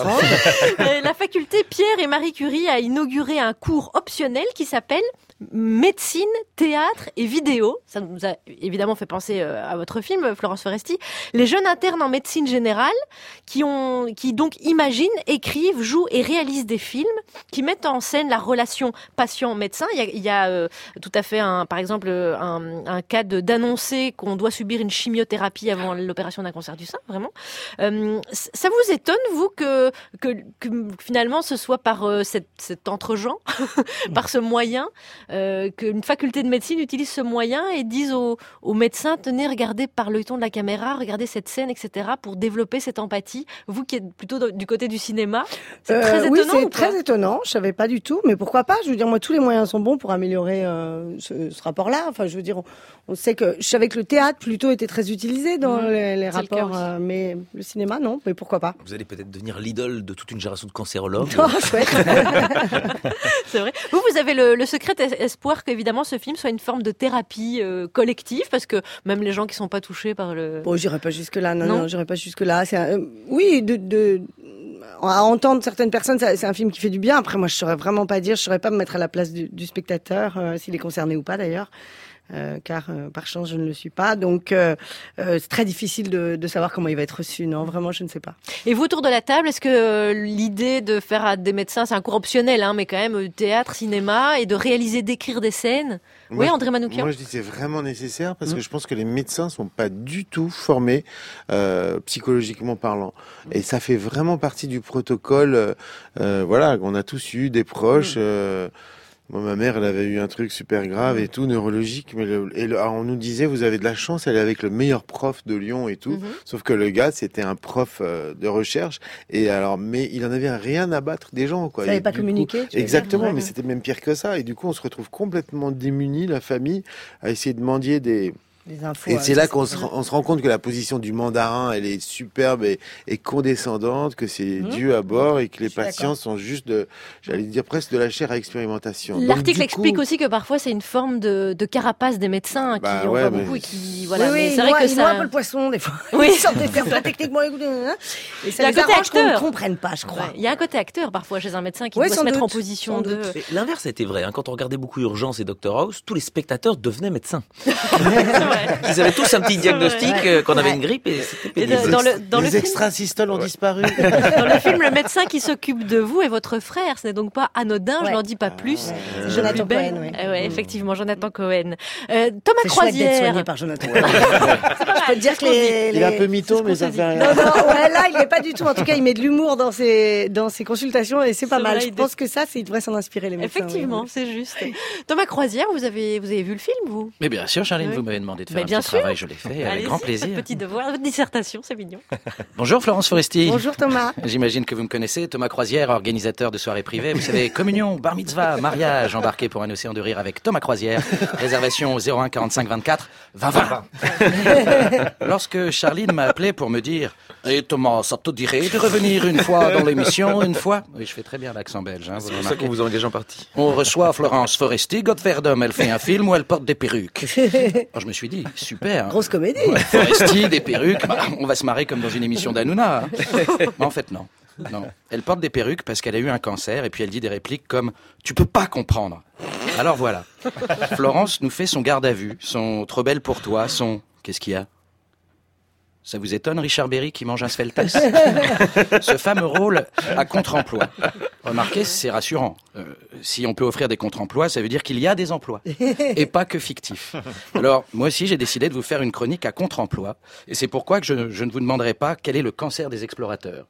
La faculté Pierre et Marie Curie a inauguré un cours optionnel qui s'appelle médecine, théâtre et vidéo. Ça nous a évidemment fait penser à votre film, Florence Foresti. Les jeunes internes en médecine générale qui donc imaginent, écrivent, jouent et réalisent des films qui mettent en scène la relation patient-médecin. Il y a tout à fait par exemple un cas d'annoncer qu'on doit subir une chimiothérapie avant l'opération d'un cancer du sein, vraiment. Ça vous étonne, vous, que finalement ce soit par cet entre-gens, par ce moyen, qu'une faculté de médecine utilise ce moyen et dise aux médecins, tenez, regardez par l'œilleton de la caméra, regardez cette scène, etc., pour développer cette empathie. Vous qui êtes plutôt du côté du cinéma, c'est très étonnant. Oui, c'est très étonnant. Je savais pas du tout, mais pourquoi pas? Je veux dire, moi, tous les moyens sont bons pour améliorer ce rapport-là. Enfin, je veux dire, on sait que je savais que le théâtre plutôt était très utilisé dans les rapports, mais le cinéma, non. Mais pourquoi pas? Vous allez peut-être devenir l'idole de toute une génération de cancérologues. Oh, chouette. C'est vrai. Vous avez le secret espoir qu'évidemment ce film soit une forme de thérapie collective, parce que même les gens qui sont pas touchés par le... Bon, j'irai pas jusque-là. Non, j'irai pas jusque-là. Oui, à entendre certaines personnes, c'est un film qui fait du bien. Après, moi, je saurais vraiment pas dire, je saurais pas me mettre à la place du spectateur, s'il est concerné ou pas d'ailleurs. Car par chance je ne le suis pas, donc c'est très difficile de savoir comment il va être reçu. Non, vraiment je ne sais pas. Et vous, autour de la table, est-ce que l'idée de faire à des médecins, c'est un cours optionnel, mais quand même théâtre, cinéma, et de réaliser, d'écrire des scènes, oui, André Manoukian? Moi je dis c'est vraiment nécessaire parce que je pense que les médecins sont pas du tout formés psychologiquement parlant, et ça fait vraiment partie du protocole, voilà, qu'on a tous eu des proches. Moi, ma mère, elle avait eu un truc super grave et tout, neurologique. Mais alors, on nous disait, vous avez de la chance, elle est avec le meilleur prof de Lyon et tout. Sauf que le gars, c'était un prof de recherche. Et alors, mais il en avait rien à battre des gens, quoi. Il savait pas communiquer. Exactement, mais c'était même pire que ça. Et du coup, on se retrouve complètement démunis, la famille, à essayer de mendier des infos, et c'est là qu'on se rend compte que la position du mandarin, elle est superbe et condescendante, que c'est Dieu à bord et que les patients sont juste j'allais dire presque de la chair à expérimentation. L'article explique aussi que parfois c'est une forme de carapace des médecins qui en voient beaucoup et qui voilà. Oui, c'est vrai que ils ça voient un peu le poisson des fois. Oui. Ils sortent des termes techniquement écoutés. Et ça les arrange qu'on ne comprenne pas, je crois. Il y a un côté acteur parfois chez un médecin qui doit se mettre en position de. L'inverse était vrai. Quand on regardait beaucoup Urgence et Dr House, tous les spectateurs devenaient médecins. Ils avaient tous un petit diagnostic qu'on avait une grippe et c'était pénible. Les extrasystoles ont disparu. Dans le film, le médecin qui s'occupe de vous est votre frère. Ce n'est donc pas anodin, je n'en dis pas plus. Jonathan Cohen, effectivement, Jonathan Cohen. Thomas Croisière. C'est chouette d'être soigné par Jonathan Cohen. Je peux te dire que il est un peu mytho, mais ça fait rien. Non, là, il n'est pas du tout. En tout cas, il met de l'humour dans ses consultations et c'est pas mal. Je pense que ça, il devrait s'en inspirer, les médecins. Effectivement, c'est juste. Thomas Croisière, vous avez vu le film, vous? Mais bien sûr, Charline, vous m'avez demandé de faire un petit travail. Je l'ai fait avec grand plaisir. Petit devoir, votre dissertation, c'est mignon. Bonjour Florence Foresti. Bonjour Thomas. J'imagine que vous me connaissez, Thomas Croisière, organisateur de soirées privées. Vous savez, communion, bar mitzvah, mariage, embarqué pour un océan de rire avec Thomas Croisière. Réservation 01 45 24 20 20. Lorsque Charline m'a appelé pour me dire « Et Thomas, ça te dirait de revenir une fois dans l'émission, une fois ?» Oui, je fais très bien l'accent belge. Hein, c'est pour ça qu'on vous engage en partie. On reçoit Florence Foresti, Godverdum, elle fait un film où elle porte des perruques. Alors, je me suis dit, super. Grosse comédie. Ouais, Foresti, des perruques, on va se marrer comme dans une émission d'Hanouna. Hein. Mais en fait, non. Elle porte des perruques parce qu'elle a eu un cancer et puis elle dit des répliques comme « Tu peux pas comprendre ». Alors voilà. Florence nous fait son garde à vue, son « Trop belle pour toi », son « Qu'est-ce qu'il y a ?» Ça vous étonne, Richard Berry qui mange un Sveltes? Ce fameux rôle à contre-emploi. Remarquez, c'est rassurant. Si on peut offrir des contre-emplois, ça veut dire qu'il y a des emplois. Et pas que fictifs. Alors, moi aussi, j'ai décidé de vous faire une chronique à contre-emploi. Et c'est pourquoi que je ne vous demanderai pas quel est le cancer des explorateurs.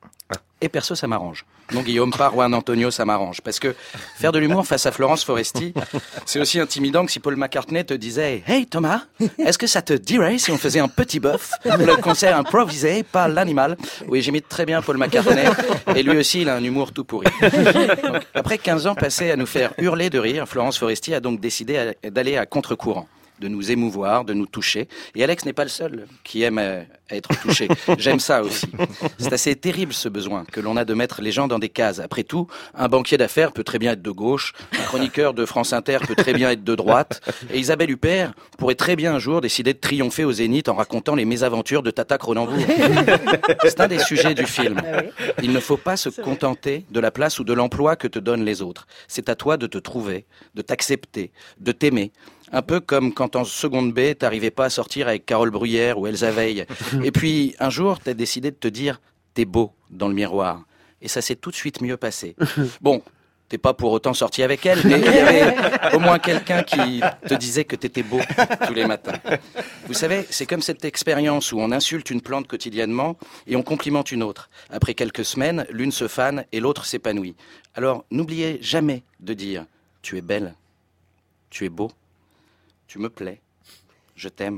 Et perso, ça m'arrange. Non, Guillaume, pas Juan Antonio, ça m'arrange. Parce que faire de l'humour face à Florence Foresti, c'est aussi intimidant que si Paul McCartney te disait « Hey Thomas, est-ce que ça te dirait si on faisait un petit bœuf ?» Le concert improvisé, pas l'animal. Oui, j'imite très bien Paul McCartney. Et lui aussi, il a un humour tout pourri. Donc, après 15 ans passés à nous faire hurler de rire, Florence Foresti a donc décidé d'aller à contre-courant, de nous émouvoir, de nous toucher. Et Alex n'est pas le seul qui aime être touché. J'aime ça aussi. C'est assez terrible ce besoin que l'on a de mettre les gens dans des cases. Après tout, un banquier d'affaires peut très bien être de gauche, un chroniqueur de France Inter peut très bien être de droite, et Isabelle Huppert pourrait très bien un jour décider de triompher au Zénith en racontant les mésaventures de Tata Cronenbourg. C'est un des sujets du film. Il ne faut pas se contenter de la place ou de l'emploi que te donnent les autres. C'est à toi de te trouver, de t'accepter, de t'aimer. Un peu comme quand en seconde B, t'arrivais pas à sortir avec Carole Bruyère ou Elsa Veil. Et puis, un jour, t'as décidé de te dire « t'es beau » dans le miroir. Et ça s'est tout de suite mieux passé. Bon, t'es pas pour autant sorti avec elle, mais il y avait au moins quelqu'un qui te disait que t'étais beau tous les matins. Vous savez, c'est comme cette expérience où on insulte une plante quotidiennement et on complimente une autre. Après quelques semaines, l'une se fane et l'autre s'épanouit. Alors, n'oubliez jamais de dire « tu es belle, tu es beau ». Tu me plais, je t'aime.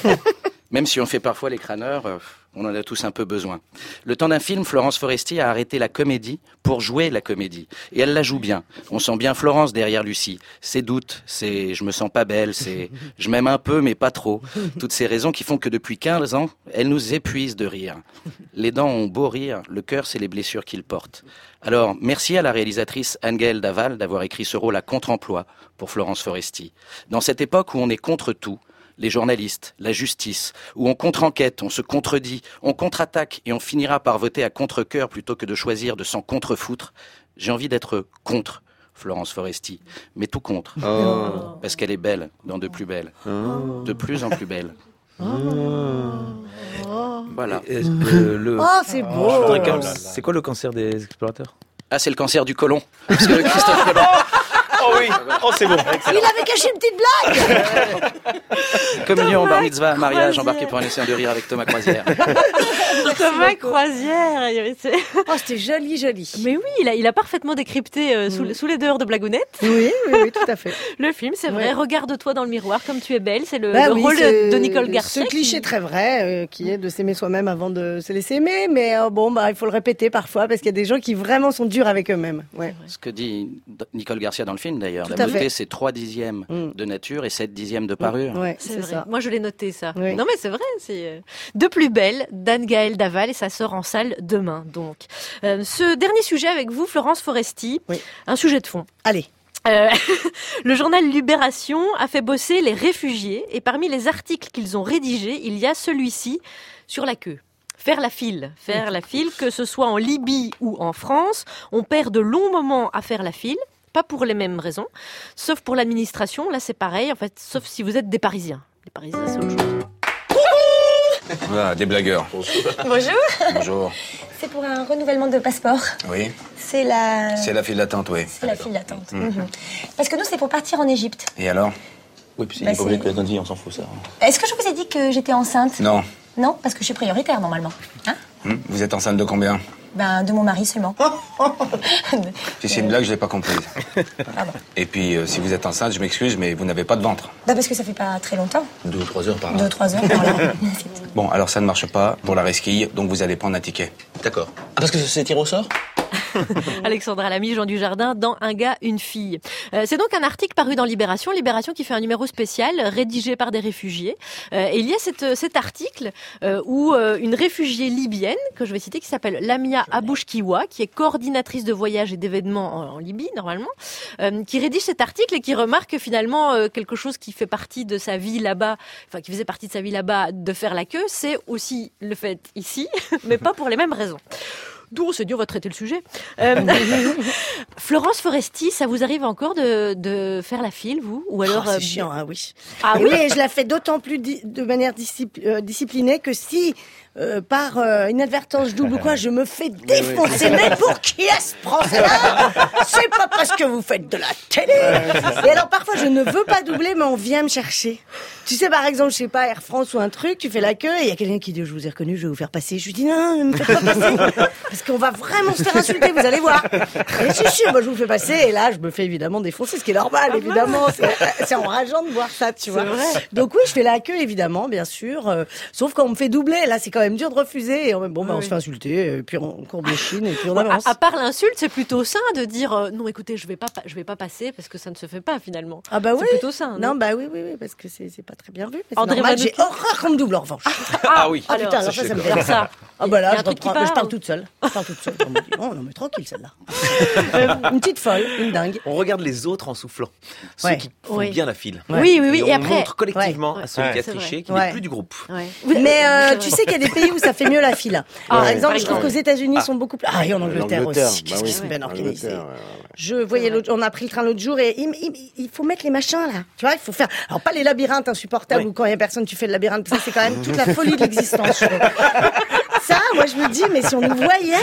Même si on fait parfois les crâneurs, on en a tous un peu besoin. Le temps d'un film, Florence Foresti a arrêté la comédie pour jouer la comédie. Et elle la joue bien. On sent bien Florence derrière Lucie. Ses doutes, c'est « je me sens pas belle », c'est « je m'aime un peu mais pas trop ». Toutes ces raisons qui font que depuis 15 ans, elle nous épuise de rire. Les dents ont beau rire, le cœur c'est les blessures qu'il porte. Alors, merci à la réalisatrice Anne-Gaëlle Daval d'avoir écrit ce rôle à contre-emploi pour Florence Foresti. Dans cette époque où on est contre tout, les journalistes, la justice, où on contre-enquête, on se contredit, on contre-attaque et on finira par voter à contre-cœur plutôt que de choisir de s'en contre-foutre, j'ai envie d'être contre Florence Foresti, mais tout contre. Oh. Parce qu'elle est belle dans De plus belle. Oh. De plus en plus belle. Oh. Voilà. C'est beau. C'est quoi le cancer des explorateurs? Ah, c'est le cancer du côlon. Parce que Christophe Colomb... Oh oui. Oh, c'est bon. Il avait caché une petite blague. Communion, bar mitzvah, mariage, embarqué pour un océan de rire avec Thomas Croisière. Thomas Croisière. Oh, c'était joli. Mais oui, il a parfaitement décrypté sous les dehors de Blagounette. Oui, tout à fait. Le film, c'est vrai. Regarde-toi dans le miroir comme tu es belle. C'est le oui, rôle de Nicole Garcia. Ce cliché très vrai qui est de s'aimer soi-même avant de se laisser aimer. Mais il faut le répéter parfois parce qu'il y a des gens qui vraiment sont durs avec eux-mêmes. Ouais. Ce que dit Nicole Garcia dans le film d'ailleurs. Tout La à beauté, fait. c'est 3/10 de nature et 7/10 de parure. Ouais, c'est vrai. ça. Moi, je l'ai noté, ça. Oui. Non, mais c'est vrai. C'est De plus belle, d'Anne-Gaëlle Daval, et ça sort en salle demain. Donc, ce dernier sujet avec vous, Florence Foresti, un sujet de fond. Allez. Le journal Libération a fait bosser les réfugiés, et parmi les articles qu'ils ont rédigés, il y a celui-ci sur la queue. Faire la file, que ce soit en Libye ou en France, on perd de longs moments à faire la file. Pas pour les mêmes raisons, sauf pour l'administration, là c'est pareil, en fait, sauf si vous êtes des Parisiens. Les Parisiens, c'est autre chose. Voilà, des blagueurs. Bonjour. Bonjour. C'est pour un renouvellement de passeport. Oui. C'est la file d'attente, oui. C'est la file d'attente. Parce que nous, c'est pour partir en Égypte. Et alors? Oui, puis il est pas obligé que notre vie, on s'en fout ça. Est-ce que je vous ai dit que j'étais enceinte? Non. Non, parce que je suis prioritaire normalement. Hein? Vous êtes enceinte de combien? De mon mari seulement. Si c'est une blague, je l'ai pas comprise. Pardon. Et puis, si vous êtes enceinte, je m'excuse, mais vous n'avez pas de ventre. Parce que ça fait pas très longtemps. 2 ou 3 heures par là. 2 ou 3 heures par là. Bon, alors ça ne marche pas pour la resquille, donc vous allez prendre un ticket. D'accord. Ah, parce que c'est tiré au sort? Alexandra Lamy, Jean Dujardin, dans Un gars, une fille. C'est donc un article paru dans Libération qui fait un numéro spécial rédigé par des réfugiés. Et il y a cet article où une réfugiée libyenne, que je vais citer, qui s'appelle Lamia Abouchkiwa, qui est coordinatrice de voyages et d'événements en Libye, normalement, qui rédige cet article et qui remarque que finalement quelque chose qui fait partie de sa vie là-bas, enfin qui faisait partie de sa vie là-bas, de faire la queue, c'est aussi le fait ici, mais pas pour les mêmes raisons. D'où on s'est dit on va traiter le sujet. Florence Foresti, ça vous arrive encore de faire la file, vous? Ou alors c'est chiant, hein, oui. Ah oui, et je la fais d'autant plus de manière disciplinée que si par inadvertance je double ou quoi, je me fais défoncer. Mais pour qui est-ce prend celle-là? C'est pas parce que vous faites de la télé. Et alors parfois je ne veux pas doubler, mais on vient me chercher. Tu sais, par exemple, je sais pas, Air France ou un truc, tu fais la queue et il y a quelqu'un qui dit je vous ai reconnu, je vais vous faire passer. Je lui dis non, ne me faites pas passer parce qu'on va vraiment se faire insulter, vous allez voir. Et si, moi je vous fais passer et là je me fais évidemment défoncer, ce qui est normal évidemment. C'est enrageant de voir ça, tu vois. Donc oui, je fais la queue évidemment, bien sûr. Sauf quand on me fait doubler, là c'est quand même dur de refuser. Et on se fait insulter, et puis on courbe les chines et puis on avance. À part l'insulte, c'est plutôt sain de dire non, écoutez, je vais pas passer parce que ça ne se fait pas finalement. Ah bah oui. C'est plutôt sain. Non, bah oui, parce que c'est pas très bien vu. Mais André normal, j'ai horreur qu'on me double en revanche. Ah oui. Ah putain, alors ça me fait ça. Ah bah là, je parle toute seule. Je parle toute seule. On me dit, oh non mais tranquille celle-là. Une petite folle, une dingue. On regarde les autres en soufflant. Ceux qui font bien la file. Oui. Et on après, montre collectivement à celui qui a triché qu'il n'est plus du groupe. Mais tu sais qu'il y a des pays où ça fait mieux la file. Par exemple, je trouve qu'aux États-Unis, ils sont beaucoup plus. Ah, et en Angleterre aussi. Qu'est-ce qu'ils sont bien organisés. Je voyais on a pris le train l'autre jour et il faut mettre les machins là. Tu vois, il faut faire. Alors pas les labyrinthes insupportables où quand il y a personne, tu fais le labyrinthe. Ça, c'est quand même toute la folie de l'existence. Ça, moi je me dis, mais si on nous voyait,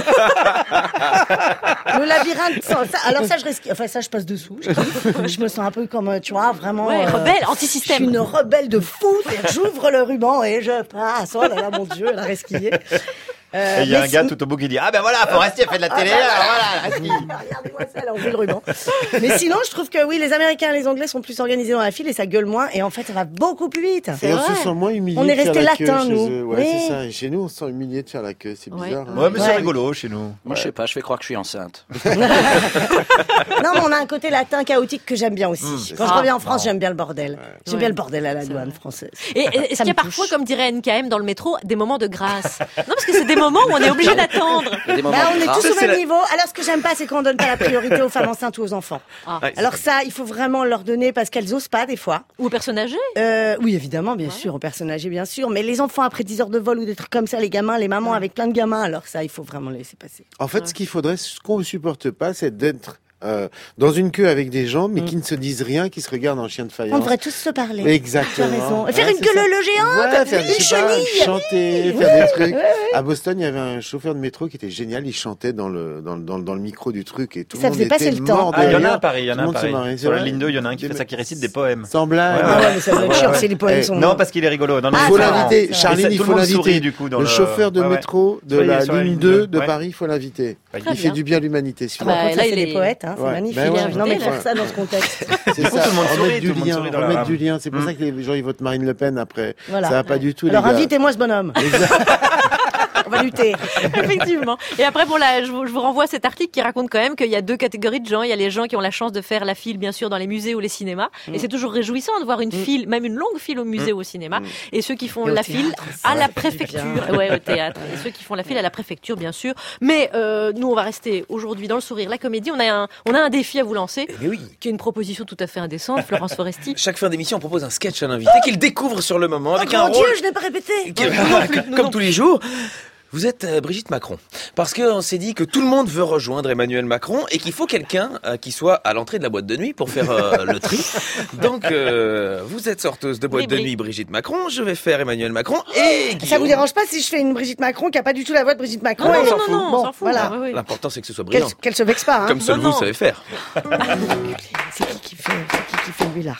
le labyrinthe. Alors ça, je risque. Enfin ça, je passe dessous. Je me sens un peu comme, tu vois, vraiment. Rebelle, anti-système. Je suis une rebelle de fou. J'ouvre le ruban et je passe. Oh là là, mon Dieu, elle a resquillé. Il y a un gars tout au bout qui dit ah ben voilà, Foresti a fait de la télé, alors voilà, regardez-moi ça, elle a enlevé le ruban. Mais sinon, je trouve que oui, les Américains et les Anglais sont plus organisés dans la file et ça gueule moins et en fait, ça va beaucoup plus vite. Et on se sent moins humilié. On est resté latin, nous. Ouais, c'est ça. Et chez nous, on se sent humilié de faire la queue, c'est bizarre. Ouais, mais c'est rigolo chez nous. Moi, je sais pas, je fais croire que je suis enceinte. Non, mais on a un côté latin chaotique que j'aime bien aussi. Quand je reviens en France, j'aime bien le bordel. J'aime bien le bordel à la douane française. Et est-ce qu'il y a parfois, comme dirait NKM dans le métro, des moments de grâce? Non, parce que c'est des moments où on est obligé d'attendre. On est tous au même niveau. Alors, ce que j'aime pas, c'est qu'on donne pas la priorité aux femmes enceintes ou aux enfants. Alors ça, il faut vraiment leur donner parce qu'elles osent pas des fois. Ou aux personnes âgées. Oui, évidemment, bien sûr, aux personnes âgées, bien sûr. Mais les enfants après 10 heures de vol ou des trucs comme ça, les gamins, les mamans avec plein de gamins, alors ça, il faut vraiment les laisser passer. En fait, ce qu'il faudrait, ce qu'on ne supporte pas, c'est d'être dans une queue avec des gens, mais qui ne se disent rien, qui se regardent en chien de faïence. On devrait tous se parler. Exactement. Tu as raison. Faire une queue le géante, voilà, faire, une chenille. Chanter, faire des trucs. À Boston, il y avait un chauffeur de métro qui était génial. Il chantait dans le micro du truc et tout le monde était mort de il y en a rire. à Paris, il y en a à Tout le monde se Paris. marrait. Sur la ligne 2, il y en a un qui fait ça, qui récite des poèmes. Sans blague. Mais ça doit être chiant, c'est les poèmes sont... Non, parce qu'il est rigolo. Non, il faut l'inviter. Charline, il tout faut le monde sourit, l'inviter. du coup, Le chauffeur de métro de la ligne 2 de Ouais. Paris, il faut l'inviter. Très Il fait du bien à l'humanité. Là, c'est des poètes, hein, c'est magnifique. Non, mais faire ça dans ce contexte. C'est ça, remettre du lien. C'est pour ça que les gens, ils votent Marine Le Pen après. Voilà. Ça va pas du tout, Alors les gars. invitez-moi ce bonhomme. On va lutter. Effectivement. Et après, bon, là, je vous renvoie à cet article qui raconte quand même qu'il y a deux catégories de gens. Il y a les gens qui ont la chance de faire la file, bien sûr, dans les musées ou les cinémas. Et c'est toujours réjouissant de voir une file, même une longue file au musée ou au cinéma. Et ceux qui font la file à la préfecture. Ouais, au théâtre. Et ceux qui font la file à la préfecture, bien sûr. Mais nous, on va rester aujourd'hui dans le sourire, la comédie. On a un défi à vous lancer, qui est une proposition tout à fait indécente. Florence Foresti. Chaque fin d'émission, on propose un sketch à l'invité qu'il découvre sur le moment avec un Mon Dieu, rôle je n'ai pas répété. comme tous les jours. Vous êtes Brigitte Macron, parce qu'on s'est dit que tout le monde veut rejoindre Emmanuel Macron et qu'il faut quelqu'un qui soit à l'entrée de la boîte de nuit pour faire le tri. Donc, vous êtes sorteuse de boîte de nuit Brigitte Macron, je vais faire Emmanuel Macron et Guillaume. Ça vous dérange pas si je fais une Brigitte Macron qui a pas du tout la voix de Brigitte Macron? Non, Bon, on s'en fout. voilà. L'important, c'est que ce soit brillant. Qu'elle se vexe pas, hein. Comme seul vous savez faire. C'est qui fait lui là?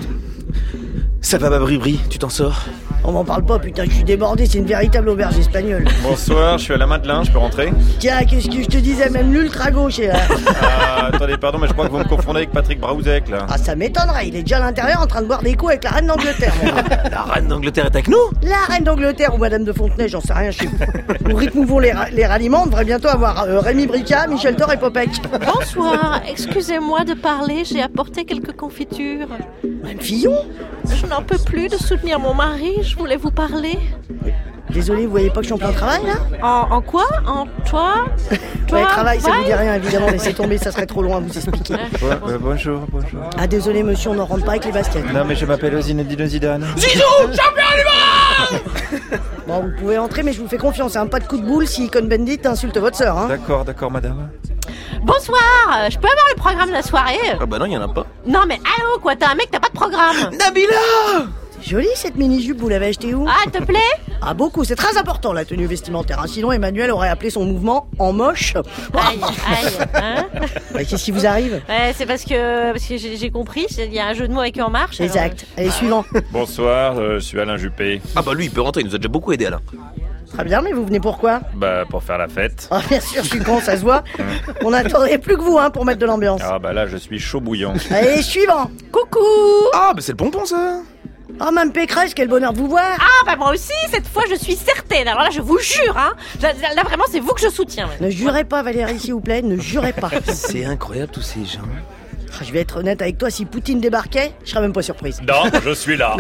Ça va, ma Bri, tu t'en sors? On m'en parle pas, putain, je suis débordé, c'est une véritable auberge espagnole. Bonsoir, je suis à la Madeleine, je peux rentrer? Tiens, qu'est-ce que je te disais, même l'ultra gauche est là. Attendez, pardon, mais je crois que vous me confondez avec Patrick Braouzek, là. Ah, ça m'étonnerait, il est déjà à l'intérieur en train de boire des coups avec la reine d'Angleterre. La reine d'Angleterre est avec nous? La reine d'Angleterre ou Madame de Fontenay, j'en sais rien chez vous. Au rythme où vont les ralliements, on devrait bientôt avoir Rémi Bricard, Michel Thor et Popek. Bonsoir, excusez-moi de parler, j'ai apporté quelques confitures. Madame Fillon? Je n'en peux plus de soutenir mon mari, je voulais vous parler. Désolé, vous voyez pas que je suis en plein travail, là? En quoi? En toi? Ouais, travail, ça vous dit rien, évidemment, laissez tomber, ça serait trop loin à vous expliquer. Bonjour. Ah, désolé, monsieur, on n'en rentre pas avec les baskets. Non, mais je m'appelle Zinedine Zidane. Zizou, champion du monde! Bon, vous pouvez entrer, mais je vous fais confiance, hein. Pas de coup de boule si Cohn-Bendit insulte votre sœur, hein. D'accord, madame. Bonsoir, je peux avoir le programme de la soirée? Ah bah non, il y en a pas. Non mais allô quoi, t'as un mec, t'as pas de programme. Nabila! C'est joli cette mini-jupe, vous l'avez achetée où? Ah, elle te plaît? Ah, beaucoup, c'est très important la tenue vestimentaire, hein. Sinon Emmanuel aurait appelé son mouvement en moche. Aïe, hein? Bah, qu'est-ce qui vous arrive? Ouais, c'est parce que j'ai compris, il y a un jeu de mots avec En Marche. Exact, allez, suivant. Bonsoir, je suis Alain Juppé. Ah bah lui, il peut rentrer, il nous a déjà beaucoup aidé, Alain. Très bien, mais vous venez pourquoi? Bah, pour faire la fête. Ah, bien sûr, je suis con, ça se voit. On n'attendrait plus que vous, hein, pour mettre de l'ambiance. Ah bah là, je suis chaud bouillant. Allez, suivant. Coucou. Ah bah c'est le pompon, ça. Oh, Mme Pécresse, quel bonheur de vous voir. Ah bah moi aussi, cette fois je suis certaine. Alors là, je vous jure, hein. Là vraiment, c'est vous que je soutiens. Même. Ne jurez pas, Valérie, s'il vous plaît, ne jurez pas. C'est incroyable tous ces gens. Je vais être honnête avec toi, si Poutine débarquait, je serais même pas surprise. Non, je suis là.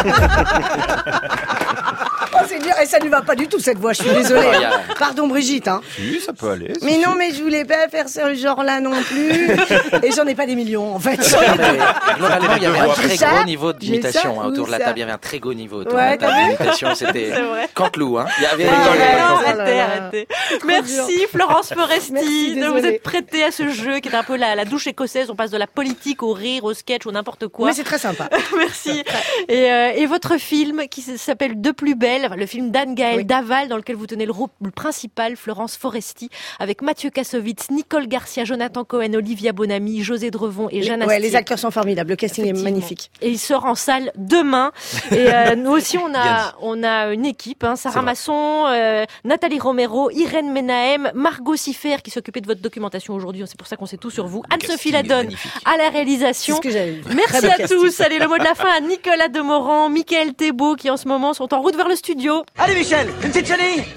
Oh, c'est dur, et ça lui va pas du tout cette voix, je suis désolée. Pardon Brigitte, hein. Si, ça peut aller. Mais non, mais je voulais pas faire ce genre-là non plus. Et j'en ai pas des millions, en fait. Globalement, il y avait un très ça, gros niveau d'imitation ça, autour de la ça. table. Il y avait un très gros niveau autour Ouais, de la table t'as vu d'imitation. C'était Canteloup, hein. Il y avait Arrêtez. Merci Florence Foresti Merci, de vous désolée. être prêtée à ce jeu qui est un peu la douche écossaise. On passe de la politique au rire, au sketch, au n'importe quoi. Mais c'est très sympa. Merci. Et votre film qui s'appelle De plus belle, enfin, le film d'Anne-Gaëlle Daval, dans lequel vous tenez le rôle principal, Florence Foresti, avec Mathieu Kassovitz, Nicole Garcia, Jonathan Cohen, Olivia Bonamy, José Drevon et Jeanne Astier. Ouais, les acteurs sont formidables, le casting est magnifique. Et il sort en salle demain. Et nous aussi, on a une équipe, hein, Sarah Masson, Nathalie Romero, Irène Menahem, Margot Siffer qui s'occupait de votre documentation aujourd'hui. C'est pour ça qu'on sait tout sur vous. Anne-Sophie Ladonne à la réalisation. C'est ce que j'avais vu. Merci à tous. Allez, le mot de la fin à Nicolas Demorand, Mickaël Thébault qui en ce moment sont en route vers le studio. Allez Michel, une petite chenille.